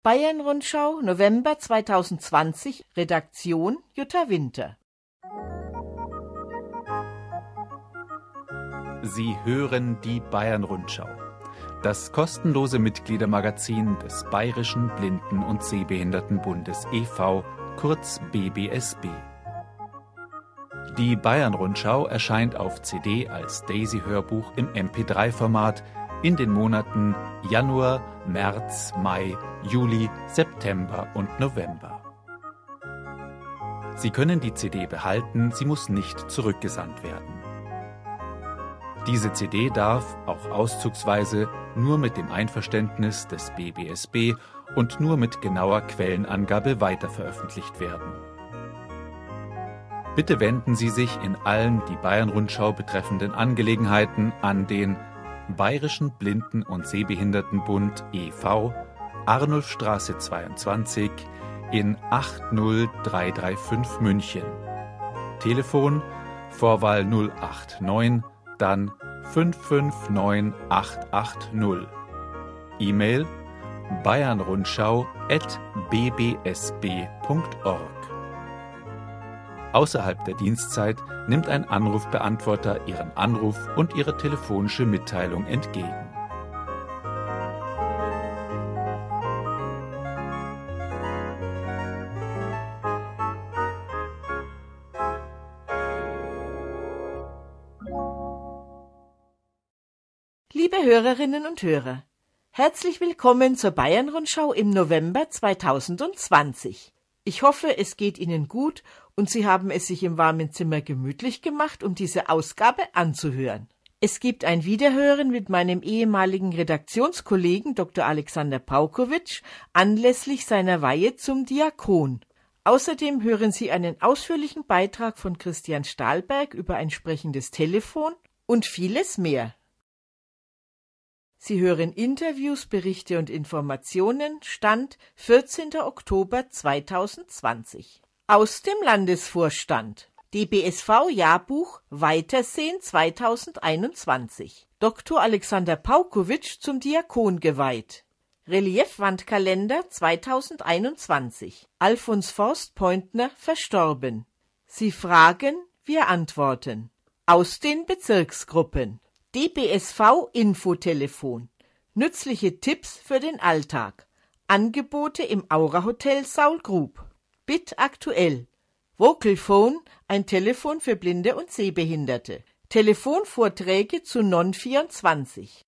Bayern-Rundschau, November 2020, Redaktion Jutta Winter. Sie hören die Bayern-Rundschau, das kostenlose Mitgliedermagazin des Bayerischen Blinden- und Sehbehindertenbundes e.V., kurz BBSB. Die Bayern-Rundschau erscheint auf CD als Daisy-Hörbuch im MP3-Format in den Monaten Januar, März, Mai, Juli, September und November. Sie können die CD behalten, sie muss nicht zurückgesandt werden. Diese CD darf, auch auszugsweise, nur mit dem Einverständnis des BBSB und nur mit genauer Quellenangabe weiterveröffentlicht werden. Bitte wenden Sie sich in allen die Bayern-Rundschau betreffenden Angelegenheiten an den Bayerischen Blinden- und Sehbehindertenbund e.V., Arnulfstraße 22 in 80335 München. Telefon Vorwahl 089, dann 559880. E-Mail bayernrundschau@bbsb.org. Außerhalb der Dienstzeit nimmt ein Anrufbeantworter Ihren Anruf und Ihre telefonische Mitteilung entgegen. Liebe Hörerinnen und Hörer, herzlich willkommen zur Bayern-Rundschau im November 2020. Ich hoffe, es geht Ihnen gut und Sie haben es sich im warmen Zimmer gemütlich gemacht, um diese Ausgabe anzuhören. Es gibt ein Wiederhören mit meinem ehemaligen Redaktionskollegen Dr. Alexander Paukowitsch anlässlich seiner Weihe zum Diakon. Außerdem hören Sie einen ausführlichen Beitrag von Christian Stahlberg über ein sprechendes Telefon und vieles mehr. Sie hören Interviews, Berichte und Informationen, Stand 14. Oktober 2020. Aus dem Landesvorstand. DBSV-Jahrbuch Weitersehen 2021. Dr. Alexander Paukowitsch zum Diakon geweiht. Reliefwandkalender 2021. Alfons Forst-Pointner verstorben. Sie fragen, wir antworten. Aus den Bezirksgruppen. DBSV-Infotelefon. Nützliche Tipps für den Alltag. Angebote im Aura-Hotel Saul-Grub. BIT aktuell. Vocalphone, ein Telefon für Blinde und Sehbehinderte. Telefonvorträge zu Non-24.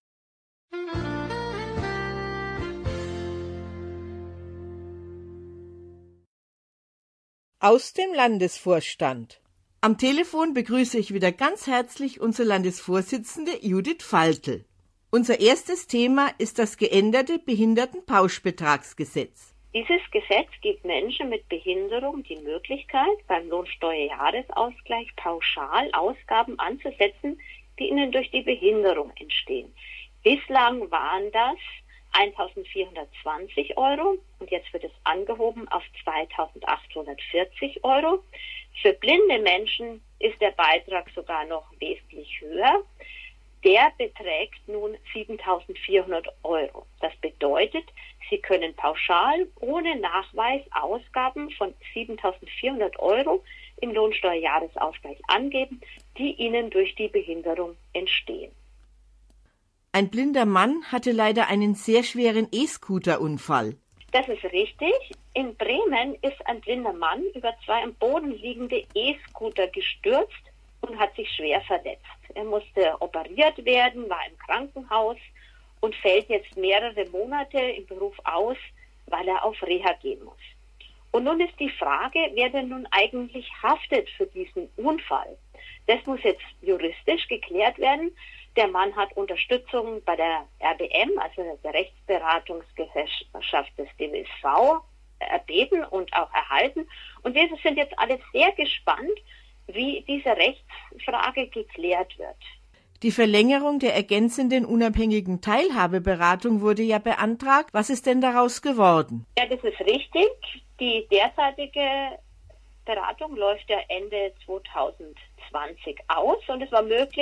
Aus dem Landesvorstand. Am Telefon begrüße ich wieder ganz herzlich unsere Landesvorsitzende Judith Faltl. Unser erstes Thema ist das geänderte Behindertenpauschbetragsgesetz. Dieses Gesetz gibt Menschen mit Behinderung die Möglichkeit, beim Lohnsteuerjahresausgleich pauschal Ausgaben anzusetzen, die ihnen durch die Behinderung entstehen. Bislang waren das 1.420 € und jetzt wird es angehoben auf 2.840 €. Für blinde Menschen ist der Beitrag sogar noch wesentlich höher. Der beträgt nun 7.400 €. Das bedeutet, Sie können pauschal ohne Nachweis Ausgaben von 7.400 € im Lohnsteuerjahresausgleich angeben, die Ihnen durch die Behinderung entstehen. Ein blinder Mann hatte leider einen sehr schweren E-Scooter-Unfall. Das ist richtig. In Bremen ist ein blinder Mann über zwei am Boden liegende E-Scooter gestürzt und hat sich schwer verletzt. Er musste operiert werden, war im Krankenhaus und fällt jetzt mehrere Monate im Beruf aus, weil er auf Reha gehen muss. Und nun ist die Frage, wer denn nun eigentlich haftet für diesen Unfall. Das muss jetzt juristisch geklärt werden. Der Mann hat Unterstützung bei der RBM, also der Rechtsberatungsgesellschaft des DBSV, erbeten und auch erhalten. Und wir sind jetzt alle sehr gespannt, wie diese Rechtsfrage geklärt wird. Die Verlängerung der ergänzenden unabhängigen Teilhabeberatung wurde ja beantragt. Was ist denn daraus geworden? Ja, das ist richtig. Die derzeitige Beratung läuft ja Ende 2020 aus und es war möglich,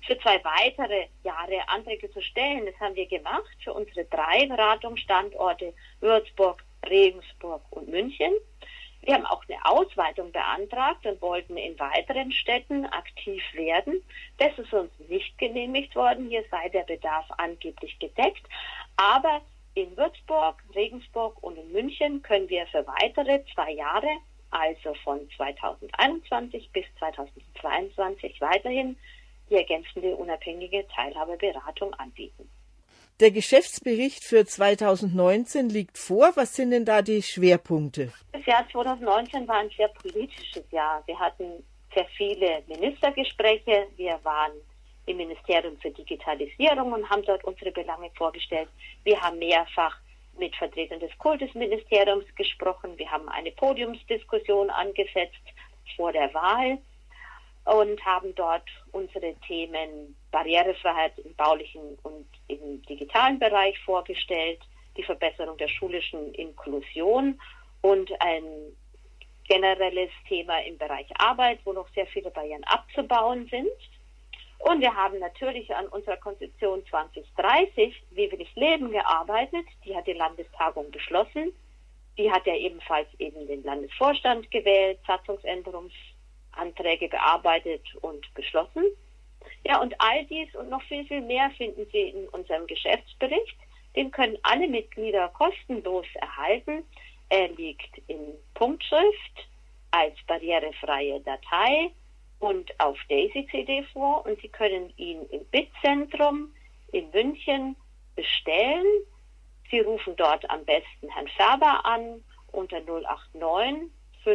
für 2 weitere Jahre Anträge zu stellen. Das haben wir gemacht für unsere 3 Beratungsstandorte Würzburg, Regensburg und München. Wir haben auch eine Ausweitung beantragt und wollten in weiteren Städten aktiv werden. Das ist uns nicht genehmigt worden. Hier sei der Bedarf angeblich gedeckt. Aber in Würzburg, Regensburg und in München können wir für weitere 2 Jahre, also von 2021 bis 2022 weiterhin, die ergänzende unabhängige Teilhabeberatung anbieten. Der Geschäftsbericht für 2019 liegt vor. Was sind denn da die Schwerpunkte? Das Jahr 2019 war ein sehr politisches Jahr. Wir hatten sehr viele Ministergespräche. Wir waren im Ministerium für Digitalisierung und haben dort unsere Belange vorgestellt. Wir haben mehrfach mit Vertretern des Kultusministeriums gesprochen. Wir haben eine Podiumsdiskussion angesetzt vor der Wahl und haben dort unsere Themen Barrierefreiheit im baulichen und im digitalen Bereich vorgestellt, die Verbesserung der schulischen Inklusion und ein generelles Thema im Bereich Arbeit, wo noch sehr viele Barrieren abzubauen sind. Und wir haben natürlich an unserer Konzeption 2030, wie will ich leben, gearbeitet. Die hat die Landestagung beschlossen. Die hat ja ebenfalls eben den Landesvorstand gewählt, Satzungsänderungsanträge bearbeitet und beschlossen. Ja, und all dies und noch viel, viel mehr finden Sie in unserem Geschäftsbericht. Den können alle Mitglieder kostenlos erhalten. Er liegt in Punktschrift als barrierefreie Datei und auf Daisy-CD vor, und Sie können ihn im BIT-Zentrum in München bestellen. Sie rufen dort am besten Herrn Färber an unter 089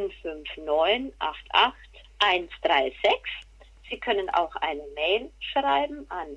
559 88 136. Sie können auch eine Mail schreiben an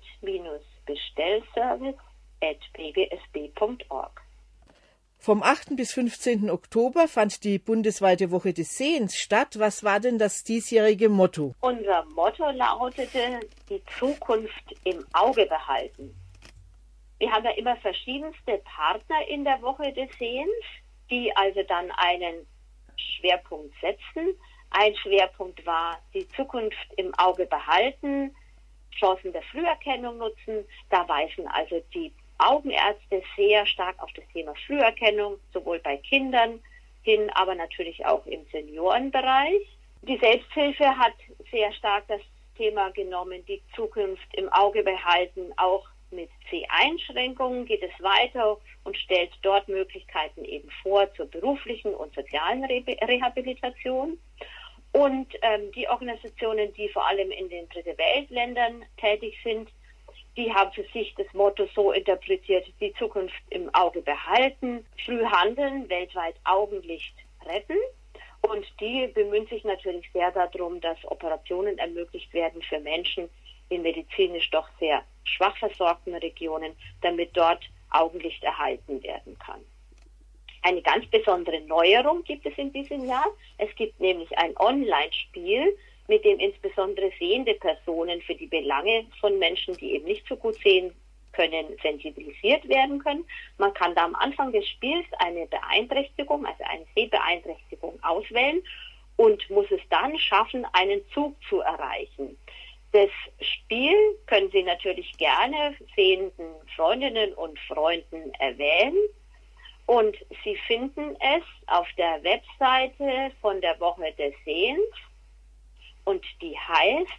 bit-bestellservice@bgsb.org. Vom 8. bis 15. Oktober fand die bundesweite Woche des Sehens statt. Was war denn das diesjährige Motto? Unser Motto lautete, die Zukunft im Auge behalten. Wir haben ja immer verschiedenste Partner in der Woche des Sehens, die also dann einen Schwerpunkt setzen. Ein Schwerpunkt war, die Zukunft im Auge behalten, Chancen der Früherkennung nutzen. Da weisen also die Augenärzte sehr stark auf das Thema Früherkennung, sowohl bei Kindern hin, aber natürlich auch im Seniorenbereich. Die Selbsthilfe hat sehr stark das Thema genommen, die Zukunft im Auge behalten. Auch mit C-Einschränkungen geht es weiter und stellt dort Möglichkeiten eben vor zur beruflichen und sozialen Rehabilitation. Und die Organisationen, die vor allem in den Dritte-Welt-Ländern tätig sind, die haben für sich das Motto so interpretiert, die Zukunft im Auge behalten, früh handeln, weltweit Augenlicht retten. Und die bemühen sich natürlich sehr darum, dass Operationen ermöglicht werden für Menschen in medizinisch doch sehr schwach versorgten Regionen, damit dort Augenlicht erhalten werden kann. Eine ganz besondere Neuerung gibt es in diesem Jahr. Es gibt nämlich ein Online-Spiel, mit dem insbesondere sehende Personen für die Belange von Menschen, die eben nicht so gut sehen können, sensibilisiert werden können. Man kann da am Anfang des Spiels eine Beeinträchtigung, also eine Sehbeeinträchtigung auswählen und muss es dann schaffen, einen Zug zu erreichen. Das Spiel können Sie natürlich gerne sehenden Freundinnen und Freunden erwähnen. Und Sie finden es auf der Webseite von der Woche des Sehens, und die heißt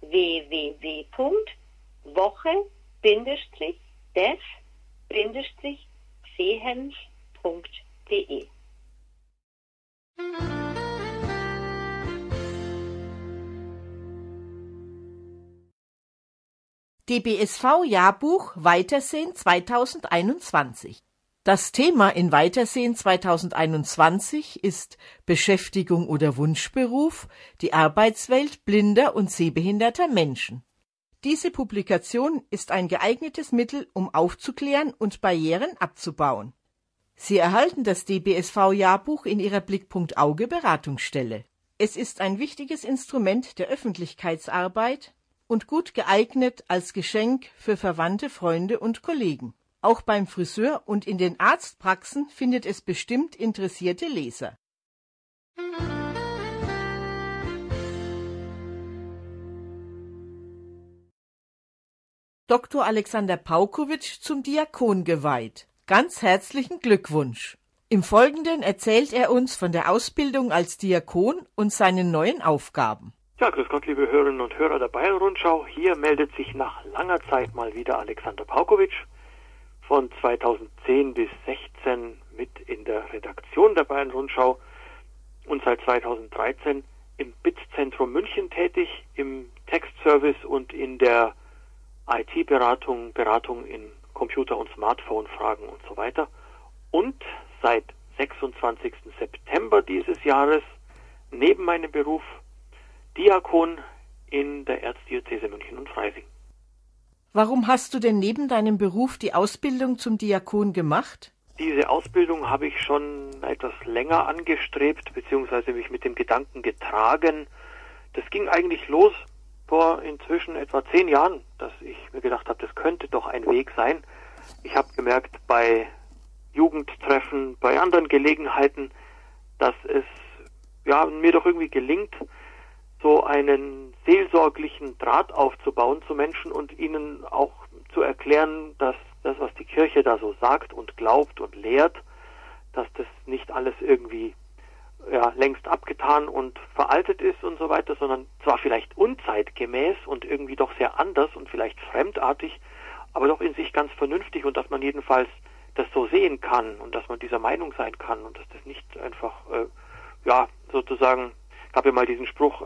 www.woche-des-sehens.de. DBSV-Jahrbuch Weitersehen 2021. Das Thema in Weitersehen 2021 ist Beschäftigung oder Wunschberuf, die Arbeitswelt blinder und sehbehinderter Menschen. Diese Publikation ist ein geeignetes Mittel, um aufzuklären und Barrieren abzubauen. Sie erhalten das DBSV-Jahrbuch in Ihrer Blickpunkt Auge Beratungsstelle. Es ist ein wichtiges Instrument der Öffentlichkeitsarbeit und gut geeignet als Geschenk für Verwandte, Freunde und Kollegen. Auch beim Friseur und in den Arztpraxen findet es bestimmt interessierte Leser. Dr. Alexander Paukowitsch zum Diakon geweiht. Ganz herzlichen Glückwunsch! Im Folgenden erzählt er uns von der Ausbildung als Diakon und seinen neuen Aufgaben. Ja, grüß Gott, liebe Hörerinnen und Hörer der Bayern-Rundschau. Hier meldet sich nach langer Zeit mal wieder Alexander Paukowitsch, von 2010 bis 2016 mit in der Redaktion der Bayern-Rundschau und seit 2013 im BIT-Zentrum München tätig, im Textservice und in der IT-Beratung, Beratung in Computer- und Smartphone-Fragen und so weiter. Und seit 26. September dieses Jahres neben meinem Beruf Diakon in der Erzdiözese München und Freising. Warum hast du denn neben deinem Beruf die Ausbildung zum Diakon gemacht? Diese Ausbildung habe ich schon etwas länger angestrebt, beziehungsweise mich mit dem Gedanken getragen. Das ging eigentlich los vor inzwischen etwa 10 Jahren, dass ich mir gedacht habe, das könnte doch ein Weg sein. Ich habe gemerkt bei Jugendtreffen, bei anderen Gelegenheiten, dass es mir doch irgendwie gelingt, so einen seelsorglichen Draht aufzubauen zu Menschen und ihnen auch zu erklären, dass das, was die Kirche da so sagt und glaubt und lehrt, dass das nicht alles irgendwie längst abgetan und veraltet ist und so weiter, sondern zwar vielleicht unzeitgemäß und irgendwie doch sehr anders und vielleicht fremdartig, aber doch in sich ganz vernünftig und dass man jedenfalls das so sehen kann und dass man dieser Meinung sein kann und dass das nicht einfach, sozusagen, ich habe ja mal diesen Spruch,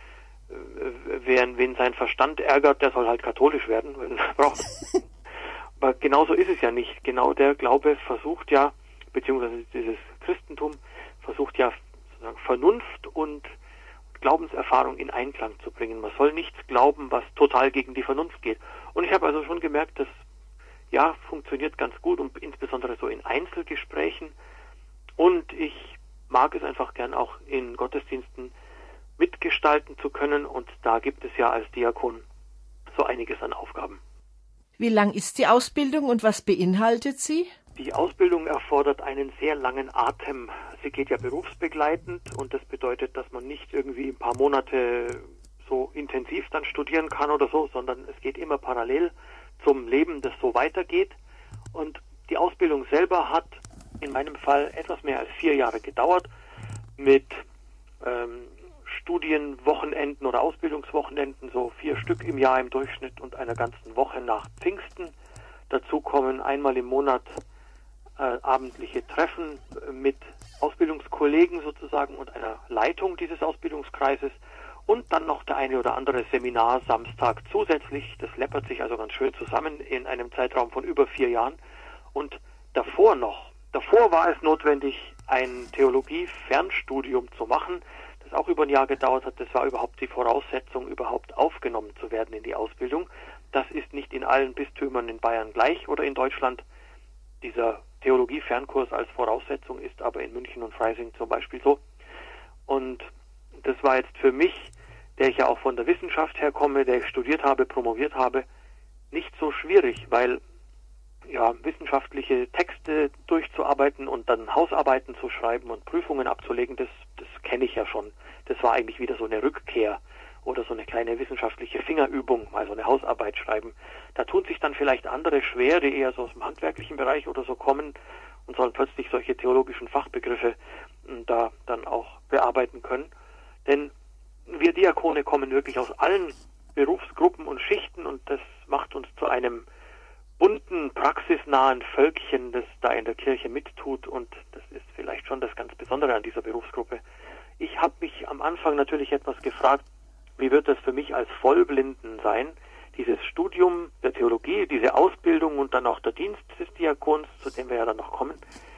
wen sein Verstand ärgert, der soll halt katholisch werden, wenn er braucht. Aber genauso ist es ja nicht. Genau der Glaube versucht ja, beziehungsweise dieses Christentum versucht ja sozusagen Vernunft und Glaubenserfahrung in Einklang zu bringen. Man soll nichts glauben, was total gegen die Vernunft geht. Und ich habe also schon gemerkt, das funktioniert ganz gut und insbesondere so in Einzelgesprächen. Und ich mag es einfach gern auch in Gottesdiensten mitgestalten zu können und da gibt es ja als Diakon so einiges an Aufgaben. Wie lang ist die Ausbildung und was beinhaltet sie? Die Ausbildung erfordert einen sehr langen Atem. Sie geht ja berufsbegleitend und das bedeutet, dass man nicht irgendwie ein paar Monate so intensiv dann studieren kann oder so, sondern es geht immer parallel zum Leben, das so weitergeht. Und die Ausbildung selber hat in meinem Fall etwas mehr als 4 Jahre gedauert mit Studienwochenenden oder Ausbildungswochenenden, so 4 Stück im Jahr im Durchschnitt und einer ganzen Woche nach Pfingsten. Dazu kommen einmal im Monat abendliche Treffen mit Ausbildungskollegen sozusagen und einer Leitung dieses Ausbildungskreises und dann noch der eine oder andere Seminar Samstag zusätzlich. Das läppert sich also ganz schön zusammen in einem Zeitraum von über 4 Jahren. Und davor war es notwendig, ein Theologie-Fernstudium zu machen, das auch über ein Jahr gedauert hat. Das war überhaupt die Voraussetzung, überhaupt aufgenommen zu werden in die Ausbildung. Das ist nicht in allen Bistümern in Bayern gleich oder in Deutschland. Dieser Theologie-Fernkurs als Voraussetzung ist aber in München und Freising zum Beispiel so. Und das war jetzt für mich, der ich ja auch von der Wissenschaft herkomme, der ich studiert habe, promoviert habe, nicht so schwierig, weil wissenschaftliche Texte durchzuarbeiten und dann Hausarbeiten zu schreiben und Prüfungen abzulegen, das kenne ich ja schon. Das war eigentlich wieder so eine Rückkehr oder so eine kleine wissenschaftliche Fingerübung, mal so eine Hausarbeit schreiben. Da tun sich dann vielleicht andere schwer, die eher so aus dem handwerklichen Bereich oder so kommen und sollen plötzlich solche theologischen Fachbegriffe da dann auch bearbeiten können. Denn wir Diakone kommen wirklich aus allen Berufsgruppen und Schichten und das macht uns zu einem bunten, praxisnahen Völkchen, das da in der Kirche mittut und das ist vielleicht schon das ganz Besondere an dieser Berufsgruppe. Ich habe mich am Anfang natürlich etwas gefragt, wie wird das für mich als Vollblinden sein, dieses Studium der Theologie, diese Ausbildung und dann auch der Dienst des Diakons, zu dem wir ja dann noch kommen.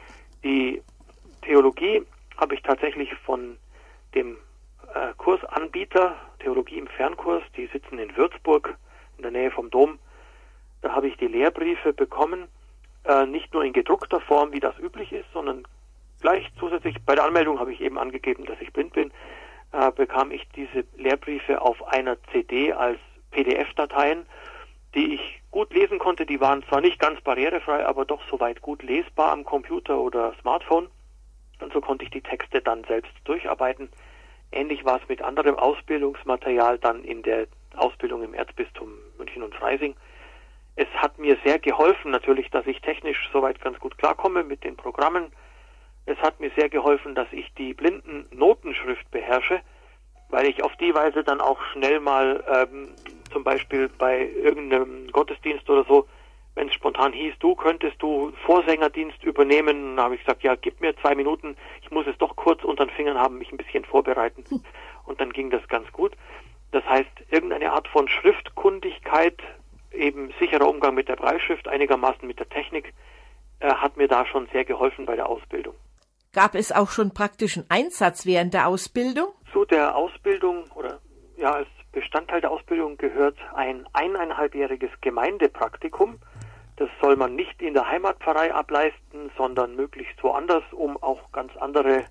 Die Theologie habe ich tatsächlich von dem Kursanbieter, Theologie im Fernkurs, die sitzen in Würzburg in der Nähe vom Dom. Da habe ich die Lehrbriefe bekommen, nicht nur in gedruckter Form, wie das üblich ist, sondern gleich zusätzlich, bei der Anmeldung habe ich eben angegeben, dass ich blind bin, bekam ich diese Lehrbriefe auf einer CD als PDF-Dateien, die ich gut lesen konnte. Die waren zwar nicht ganz barrierefrei, aber doch soweit gut lesbar am Computer oder Smartphone. Und so konnte ich die Texte dann selbst durcharbeiten. Ähnlich war es mit anderem Ausbildungsmaterial dann in der Ausbildung im Erzbistum München und Freising. Es hat mir sehr geholfen, natürlich, dass ich technisch soweit ganz gut klarkomme mit den Programmen. Es hat mir sehr geholfen, dass ich die Blindennotenschrift beherrsche, weil ich auf die Weise dann auch schnell mal zum Beispiel bei irgendeinem Gottesdienst oder so, wenn es spontan hieß, könntest du Vorsängerdienst übernehmen, dann habe ich gesagt, ja, gib mir 2 Minuten, ich muss es doch kurz unter den Fingern haben, mich ein bisschen vorbereiten. Und dann ging das ganz gut. Das heißt, irgendeine Art von Schriftkundigkeit, eben sicherer Umgang mit der Brailleschrift, einigermaßen mit der Technik, hat mir da schon sehr geholfen bei der Ausbildung. Gab es auch schon praktischen Einsatz während der Ausbildung? Zu der Ausbildung oder ja, als Bestandteil der Ausbildung gehört ein 1,5-jähriges Gemeindepraktikum. Das soll man nicht in der Heimatpfarrei ableisten, sondern möglichst woanders, um auch ganz andere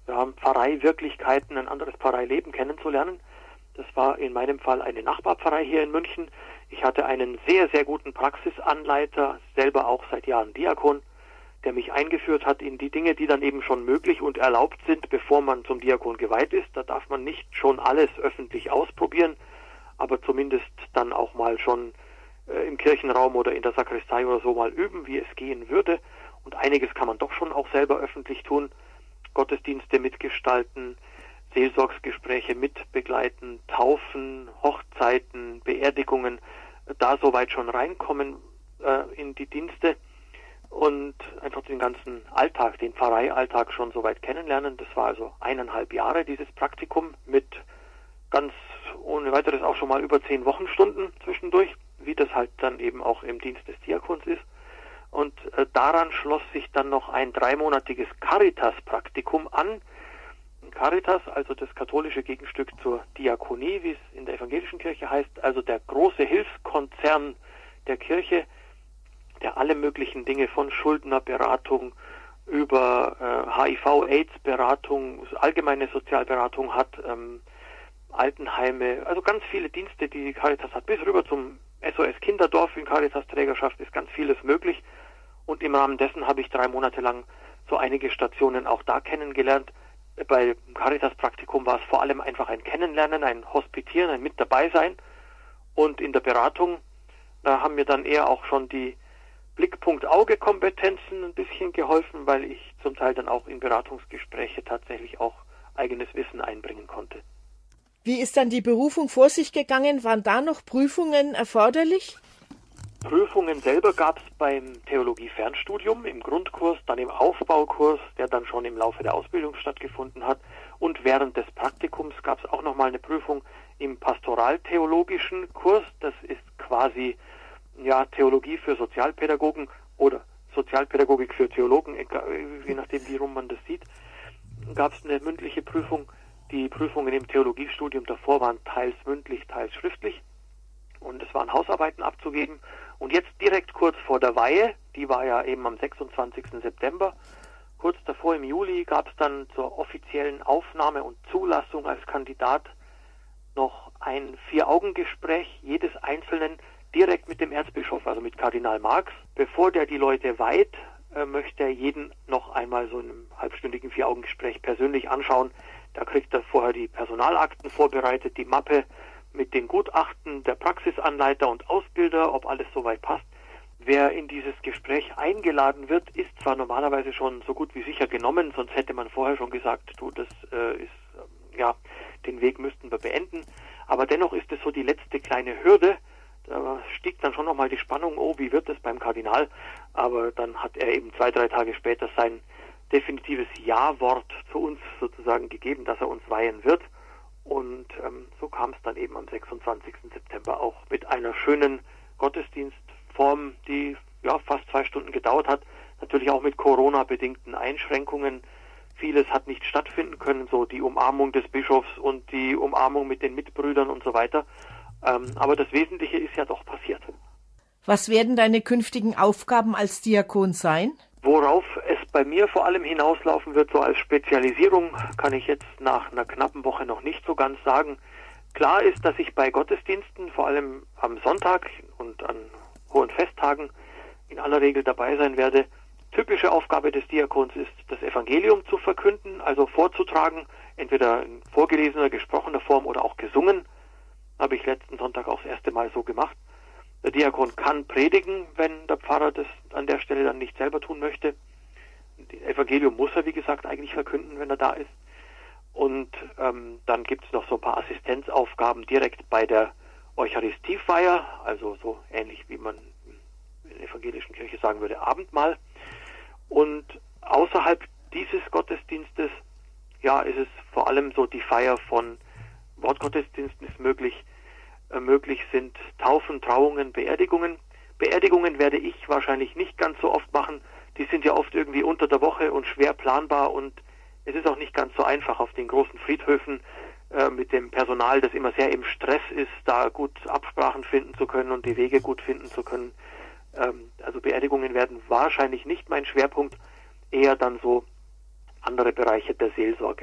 Pfarreiwirklichkeiten, ein anderes Pfarreileben kennenzulernen. Das war in meinem Fall eine Nachbarpfarrei hier in München. Ich hatte einen sehr, sehr guten Praxisanleiter, selber auch seit Jahren Diakon, der mich eingeführt hat in die Dinge, die dann eben schon möglich und erlaubt sind, bevor man zum Diakon geweiht ist. Da darf man nicht schon alles öffentlich ausprobieren, aber zumindest dann auch mal schon im Kirchenraum oder in der Sakristei oder so mal üben, wie es gehen würde. Und einiges kann man doch schon auch selber öffentlich tun. Gottesdienste mitgestalten, Seelsorgsgespräche mitbegleiten, Taufen, Hochzeiten, Beerdigungen, da soweit schon reinkommen in die Dienste und einfach den ganzen Alltag, den Pfarreialltag schon soweit kennenlernen. Das war also 1,5 Jahre dieses Praktikum mit ganz ohne weiteres auch schon mal über 10 Wochenstunden zwischendurch, wie das halt dann eben auch im Dienst des Diakons ist. Und daran schloss sich dann noch ein 3-monatiges Caritas-Praktikum an. Caritas, also das katholische Gegenstück zur Diakonie, wie es in der evangelischen Kirche heißt, also der große Hilfskonzern der Kirche, der alle möglichen Dinge von Schuldnerberatung über HIV-AIDS-Beratung, allgemeine Sozialberatung hat, Altenheime, also ganz viele Dienste, die die Caritas hat, bis rüber zum SOS Kinderdorf in Caritas-Trägerschaft ist ganz vieles möglich. Und im Rahmen dessen habe ich 3 Monate lang so einige Stationen auch da kennengelernt. Bei Caritas-Praktikum war es vor allem einfach ein Kennenlernen, ein Hospitieren, ein Mit-Dabei-Sein. Und in der Beratung, da haben mir dann eher auch schon die Blickpunkt-Auge-Kompetenzen ein bisschen geholfen, weil ich zum Teil dann auch in Beratungsgespräche tatsächlich auch eigenes Wissen einbringen konnte. Wie ist dann die Berufung vor sich gegangen? Waren da noch Prüfungen erforderlich? Prüfungen selber gab es beim Theologie-Fernstudium im Grundkurs, dann im Aufbaukurs, der dann schon im Laufe der Ausbildung stattgefunden hat. Und während des Praktikums gab es auch nochmal eine Prüfung im pastoraltheologischen Kurs. Das ist quasi Theologie für Sozialpädagogen oder Sozialpädagogik für Theologen, je nachdem, wie rum man das sieht. Gab es eine mündliche Prüfung. Die Prüfungen im Theologiestudium davor waren teils mündlich, teils schriftlich. Und es waren Hausarbeiten abzugeben. Und jetzt direkt kurz vor der Weihe, die war ja eben am 26. September, kurz davor im Juli gab es dann zur offiziellen Aufnahme und Zulassung als Kandidat noch ein 4-Augen-Gespräch jedes Einzelnen direkt mit dem Erzbischof, also mit Kardinal Marx. Bevor der die Leute weiht, möchte er jeden noch einmal so in einem halbstündigen 4-Augen-Gespräch persönlich anschauen. Da kriegt er vorher die Personalakten vorbereitet, die Mappe mit den Gutachten der Praxisanleiter und Ausbilder, ob alles soweit passt. Wer in dieses Gespräch eingeladen wird, ist zwar normalerweise schon so gut wie sicher genommen, sonst hätte man vorher schon gesagt, den Weg müssten wir beenden. Aber dennoch ist es so die letzte kleine Hürde. Da stieg dann schon nochmal die Spannung, wie wird es beim Kardinal? Aber dann hat er eben 2-3 Tage später sein definitives Ja-Wort zu uns sozusagen gegeben, dass er uns weihen wird. Und so kam es dann eben am 26. September auch mit einer schönen Gottesdienstform, die fast 2 Stunden gedauert hat. Natürlich auch mit Corona-bedingten Einschränkungen. Vieles hat nicht stattfinden können, so die Umarmung des Bischofs und die Umarmung mit den Mitbrüdern und so weiter. Aber das Wesentliche ist ja doch passiert. Was werden deine künftigen Aufgaben als Diakon sein? Worauf es bei mir vor allem hinauslaufen wird, so als Spezialisierung, kann ich jetzt nach einer knappen Woche noch nicht so ganz sagen. Klar ist, dass ich bei Gottesdiensten, vor allem am Sonntag und an hohen Festtagen, in aller Regel dabei sein werde. Typische Aufgabe des Diakons ist, das Evangelium zu verkünden, also vorzutragen, entweder in vorgelesener, gesprochener Form oder auch gesungen. Habe ich letzten Sonntag auch das erste Mal so gemacht. Der Diakon kann predigen, wenn der Pfarrer das an der Stelle dann nicht selber tun möchte. Das Evangelium muss er, wie gesagt, eigentlich verkünden, wenn er da ist. Und dann gibt es noch so ein paar Assistenzaufgaben direkt bei der Eucharistiefeier, also so ähnlich wie man in der evangelischen Kirche sagen würde, Abendmahl. Und außerhalb dieses Gottesdienstes, ja, ist es vor allem so die Feier von Wortgottesdiensten ist möglich. Möglich sind Taufen, Trauungen, Beerdigungen. Beerdigungen werde ich wahrscheinlich nicht ganz so oft machen. Die sind ja oft irgendwie unter der Woche und schwer planbar und es ist auch nicht ganz so einfach auf den großen Friedhöfen mit dem Personal, das immer sehr im Stress ist, da gut Absprachen finden zu können und die Wege gut finden zu können. Also Beerdigungen werden wahrscheinlich nicht mein Schwerpunkt, eher dann so andere Bereiche der Seelsorge.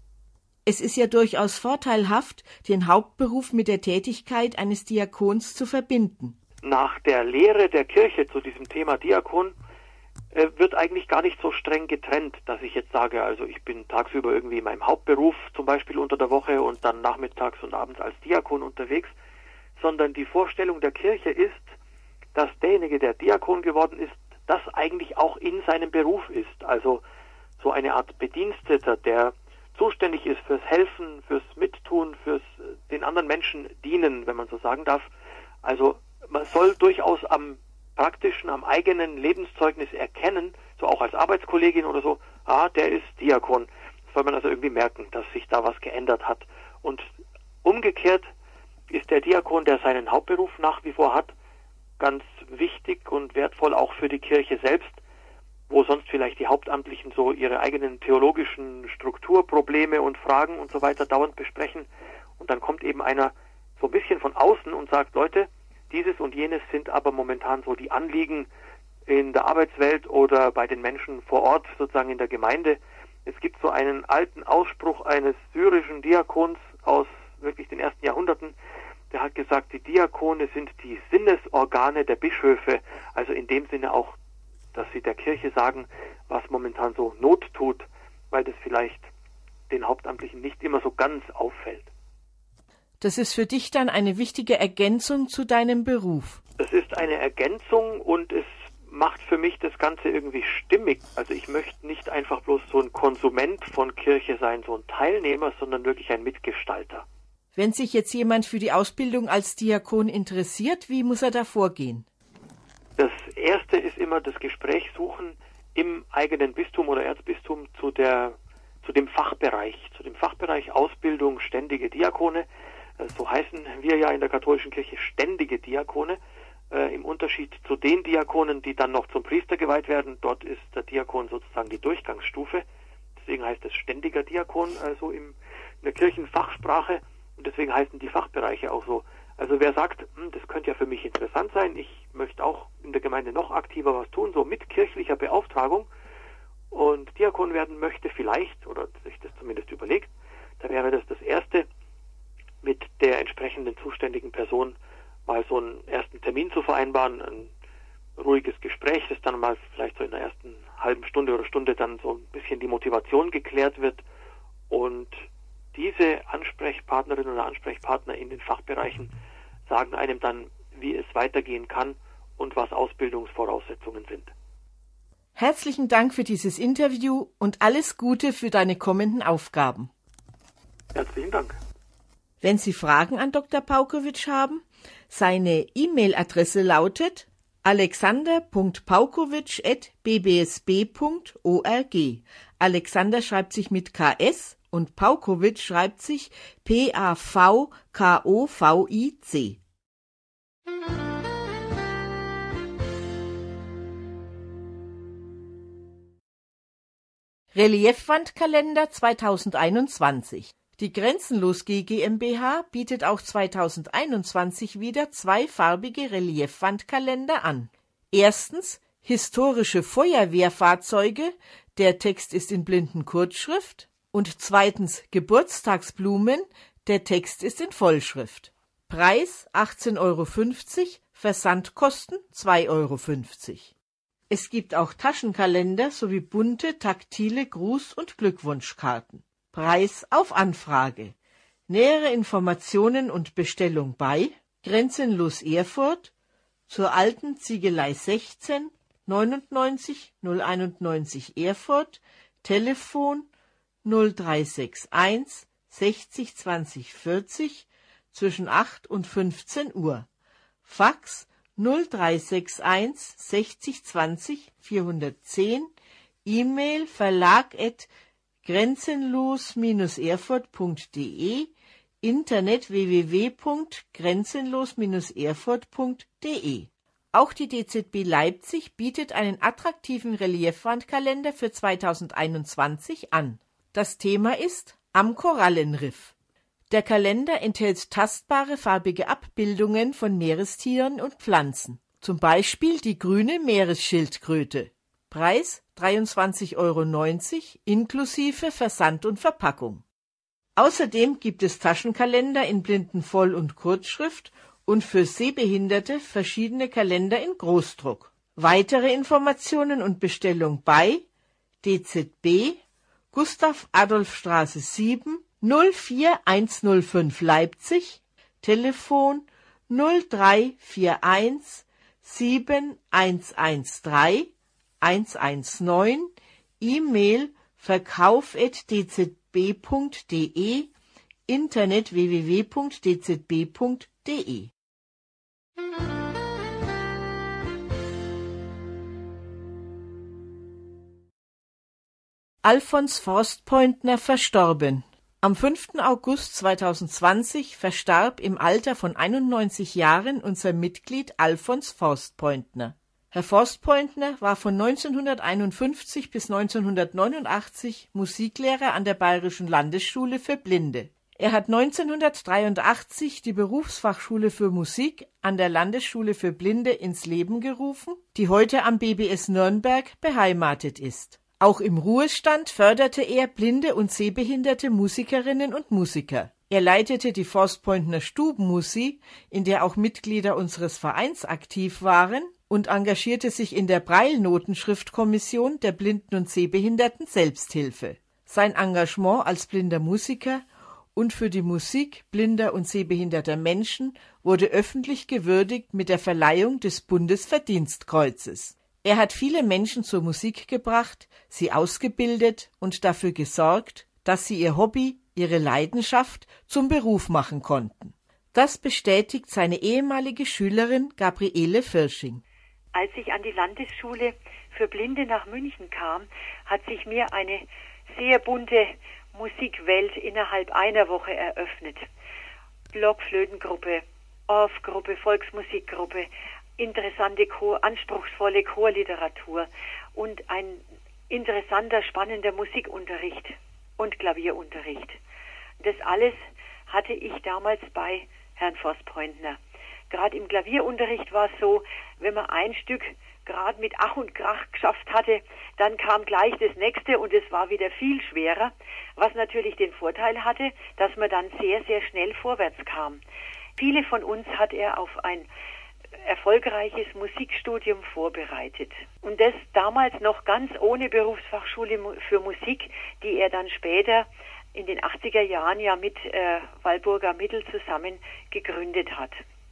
Es ist ja durchaus vorteilhaft, den Hauptberuf mit der Tätigkeit eines Diakons zu verbinden. Nach der Lehre der Kirche zu diesem Thema Diakon wird eigentlich gar nicht so streng getrennt, dass ich jetzt sage, also ich bin tagsüber irgendwie in meinem Hauptberuf, zum Beispiel unter der Woche und dann nachmittags und abends als Diakon unterwegs, sondern die Vorstellung der Kirche ist, dass derjenige, der Diakon geworden ist, das eigentlich auch in seinem Beruf ist. Also so eine Art Bediensteter, der zuständig ist fürs Helfen, fürs Mittun, fürs den anderen Menschen dienen, wenn man so sagen darf. Also man soll durchaus am praktischen, am eigenen Lebenszeugnis erkennen, so auch als Arbeitskollegin oder so, der ist Diakon. Das soll man also irgendwie merken, dass sich da was geändert hat. Und umgekehrt ist der Diakon, der seinen Hauptberuf nach wie vor hat, ganz wichtig und wertvoll auch für die Kirche selbst, wo sonst vielleicht die Hauptamtlichen so ihre eigenen theologischen Strukturprobleme und Fragen und so weiter dauernd besprechen. Und dann kommt eben einer so ein bisschen von außen und sagt, Leute, dieses und jenes sind aber momentan so die Anliegen in der Arbeitswelt oder bei den Menschen vor Ort, sozusagen in der Gemeinde. Es gibt so einen alten Ausspruch eines syrischen Diakons aus wirklich den ersten Jahrhunderten, der hat gesagt, die Diakone sind die Sinnesorgane der Bischöfe, also in dem Sinne auch, dass sie der Kirche sagen, was momentan so Not tut, weil das vielleicht den Hauptamtlichen nicht immer so ganz auffällt. Das ist für dich dann eine wichtige Ergänzung zu deinem Beruf. Das ist eine Ergänzung und es macht für mich das Ganze irgendwie stimmig. Also ich möchte nicht einfach bloß so ein Konsument von Kirche sein, so ein Teilnehmer, sondern wirklich ein Mitgestalter. Wenn sich jetzt jemand für die Ausbildung als Diakon interessiert, wie muss er da vorgehen? Das Erste ist immer das Gespräch suchen im eigenen Bistum oder Erzbistum zu dem Fachbereich Ausbildung ständige Diakone. So heißen wir ja in der katholischen Kirche ständige Diakone. Im Unterschied zu den Diakonen, die dann noch zum Priester geweiht werden, dort ist der Diakon sozusagen die Durchgangsstufe. Deswegen heißt es ständiger Diakon, also in der Kirchenfachsprache. Und deswegen heißen die Fachbereiche auch so. Also wer sagt, das könnte ja für mich interessant sein, ich möchte auch in der Gemeinde noch aktiver was tun, so mit kirchlicher Beauftragung und Diakon werden möchte vielleicht, oder sich das zumindest überlegt, da wäre das Erste, mit der entsprechenden zuständigen Person mal so einen ersten Termin zu vereinbaren, ein ruhiges Gespräch, das dann mal vielleicht so in der ersten halben Stunde oder Stunde dann so ein bisschen die Motivation geklärt wird und diese Ansprechpartnerin oder Ansprechpartner in den Fachbereichen sagen einem dann, wie es weitergehen kann und was Ausbildungsvoraussetzungen sind. Herzlichen Dank für dieses Interview und alles Gute für deine kommenden Aufgaben. Herzlichen Dank. Wenn Sie Fragen an Dr. Paukowitsch haben, seine E-Mail-Adresse lautet alexander.paukowitsch@bbsb.org. Alexander schreibt sich mit KS und Paukowitsch schreibt sich P-A-V-K-O-V-I-C. Reliefwandkalender 2021. Die Grenzenlos GmbH bietet auch 2021 wieder 2 farbige Reliefwandkalender an. Erstens historische Feuerwehrfahrzeuge, der Text ist in Blindenkurzschrift. Und zweitens Geburtstagsblumen, der Text ist in Vollschrift. Preis 18,50 €, Versandkosten 2,50 €. Es gibt auch Taschenkalender sowie bunte, taktile Gruß- und Glückwunschkarten. Preis auf Anfrage. Nähere Informationen und Bestellung bei Grenzenlos Erfurt zur Alten Ziegelei 16 99 091 Erfurt, Telefon 0361 60 20 40 zwischen 8 und 15 Uhr. Fax 0361 60 20 410, E-Mail verlag@grenzenlos-erfurt.de, Internet www.grenzenlos-erfurt.de. Auch die DZB Leipzig bietet einen attraktiven Reliefwandkalender für 2021 an. Das Thema ist Am Korallenriff. Der Kalender enthält tastbare farbige Abbildungen von Meerestieren und Pflanzen, zum Beispiel die grüne Meeresschildkröte. Preis 23,90 € inklusive Versand und Verpackung. Außerdem gibt es Taschenkalender in Blindenvoll- und Kurzschrift und für Sehbehinderte verschiedene Kalender in Großdruck. Weitere Informationen und Bestellung bei DZB Gustav-Adolf-Straße 7 04105 Leipzig, Telefon 0341 7113 119, E-Mail verkauf@dzb.de, Internet www.dzb.de. Alfons Forstpointner verstorben. Am 5. August 2020 verstarb im Alter von 91 Jahren unser Mitglied Alfons Forstpointner. Herr Forstpointner war von 1951 bis 1989 Musiklehrer an der Bayerischen Landesschule für Blinde. Er hat 1983 die Berufsfachschule für Musik an der Landesschule für Blinde ins Leben gerufen, die heute am BBS Nürnberg beheimatet ist. Auch im Ruhestand förderte er blinde und sehbehinderte Musikerinnen und Musiker. Er leitete die Forstpointner Stubenmusik, in der auch Mitglieder unseres Vereins aktiv waren, und engagierte sich in der Braille-Notenschriftkommission der Blinden- und Sehbehinderten Selbsthilfe. Sein Engagement als blinder Musiker und für die Musik blinder und sehbehinderter Menschen wurde öffentlich gewürdigt mit der Verleihung des Bundesverdienstkreuzes. Er hat viele Menschen zur Musik gebracht, sie ausgebildet und dafür gesorgt, dass sie ihr Hobby, ihre Leidenschaft zum Beruf machen konnten. Das bestätigt seine ehemalige Schülerin Gabriele Firsching. Als ich an die Landesschule für Blinde nach München kam, hat sich mir eine sehr bunte Musikwelt innerhalb einer Woche eröffnet. Blockflötengruppe, Orff-Gruppe, Volksmusikgruppe, interessante anspruchsvolle Chorliteratur und ein interessanter, spannender Musikunterricht und Klavierunterricht. Das alles hatte ich damals bei Herrn Forstpointner. Gerade im Klavierunterricht war es so, wenn man ein Stück gerade mit Ach und Krach geschafft hatte, dann kam gleich das nächste und es war wieder viel schwerer, was natürlich den Vorteil hatte, dass man dann sehr, sehr schnell vorwärts kam. Viele von uns hat er auf ein erfolgreiches Musikstudium vorbereitet. Und das damals noch ganz ohne Berufsfachschule für Musik, die er dann später in den 80er Jahren ja mit Walburga Mittel zusammen gegründet hat.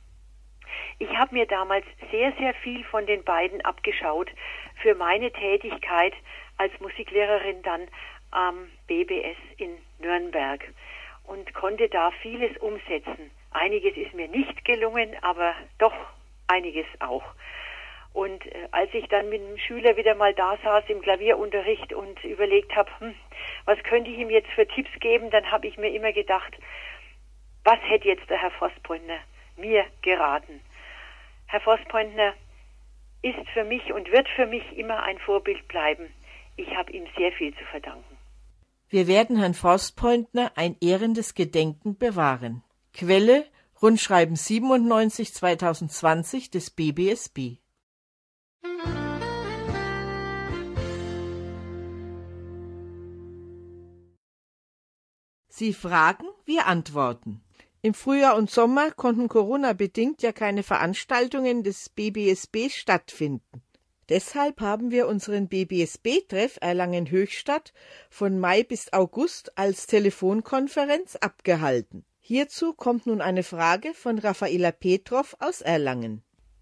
Ich habe mir damals sehr, sehr viel von den beiden abgeschaut für meine Tätigkeit als Musiklehrerin dann am BBS in Nürnberg und konnte da vieles umsetzen. Einiges ist mir nicht gelungen, aber doch einiges auch. Und als ich dann mit dem Schüler wieder mal da saß im Klavierunterricht und überlegt habe, was könnte ich ihm jetzt für Tipps geben, dann habe ich mir immer gedacht, was hätte jetzt der Herr Forstpointner mir geraten? Herr Forstpointner ist für mich und wird für mich immer ein Vorbild bleiben. Ich habe ihm sehr viel zu verdanken. Wir werden Herrn Forstpointner ein ehrendes Gedenken bewahren. Quelle Rundschreiben 97/2020 des BBSB. Sie fragen, wir antworten. Im Frühjahr und Sommer konnten Corona-bedingt ja keine Veranstaltungen des BBSB stattfinden. Deshalb haben wir unseren BBSB-Treff Erlangen-Höchstadt von Mai bis August als Telefonkonferenz abgehalten. Hierzu kommt nun eine Frage von Raffaela Petrov aus Erlangen.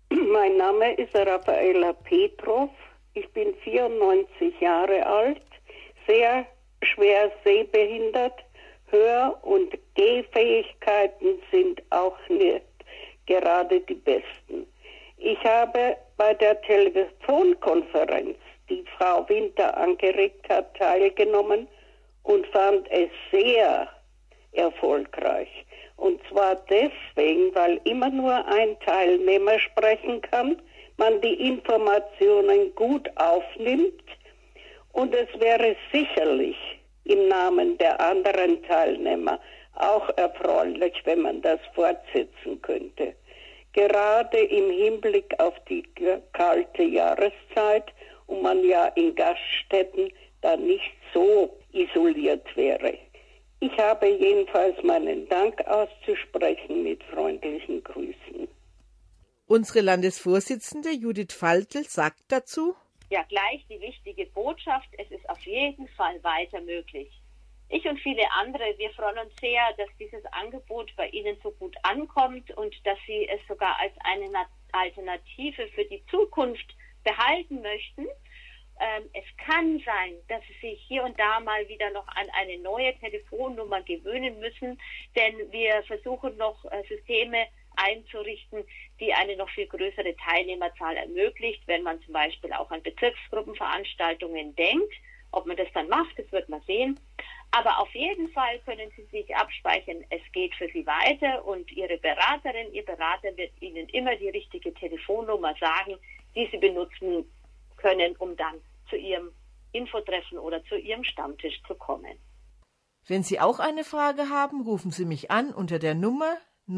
Mein Name ist Raffaella Petrov. Ich bin 94 Jahre alt, sehr schwer sehbehindert. Hör- und Gehfähigkeiten sind auch nicht gerade die besten. Ich habe bei der Telefonkonferenz, die Frau Winter angeregt hat, teilgenommen und fand es sehr erfolgreich. Und zwar deswegen, weil immer nur ein Teilnehmer sprechen kann, man die Informationen gut aufnimmt und es wäre sicherlich im Namen der anderen Teilnehmer auch erfreulich, wenn man das fortsetzen könnte. Gerade im Hinblick auf die kalte Jahreszeit und man ja in Gaststätten da nicht so isoliert wäre. Ich habe jedenfalls meinen Dank auszusprechen mit freundlichen Grüßen. Unsere Landesvorsitzende Judith Faltl sagt dazu: Ja, gleich die wichtige Botschaft, es ist auf jeden Fall weiter möglich. Ich und viele andere, wir freuen uns sehr, dass dieses Angebot bei Ihnen so gut ankommt und dass Sie es sogar als eine Alternative für die Zukunft behalten möchten. Es kann sein, dass Sie sich hier und da mal wieder noch an eine neue Telefonnummer gewöhnen müssen, denn wir versuchen noch Systeme einzurichten, die eine noch viel größere Teilnehmerzahl ermöglicht, wenn man zum Beispiel auch an Bezirksgruppenveranstaltungen denkt. Ob man das dann macht, das wird man sehen. Aber auf jeden Fall können Sie sich abspeichern, es geht für Sie weiter und Ihre Beraterin, Ihr Berater wird Ihnen immer die richtige Telefonnummer sagen, die Sie benutzen können, um dann zu Ihrem Infotreffen oder zu Ihrem Stammtisch zu kommen. Wenn Sie auch eine Frage haben, rufen Sie mich an unter der Nummer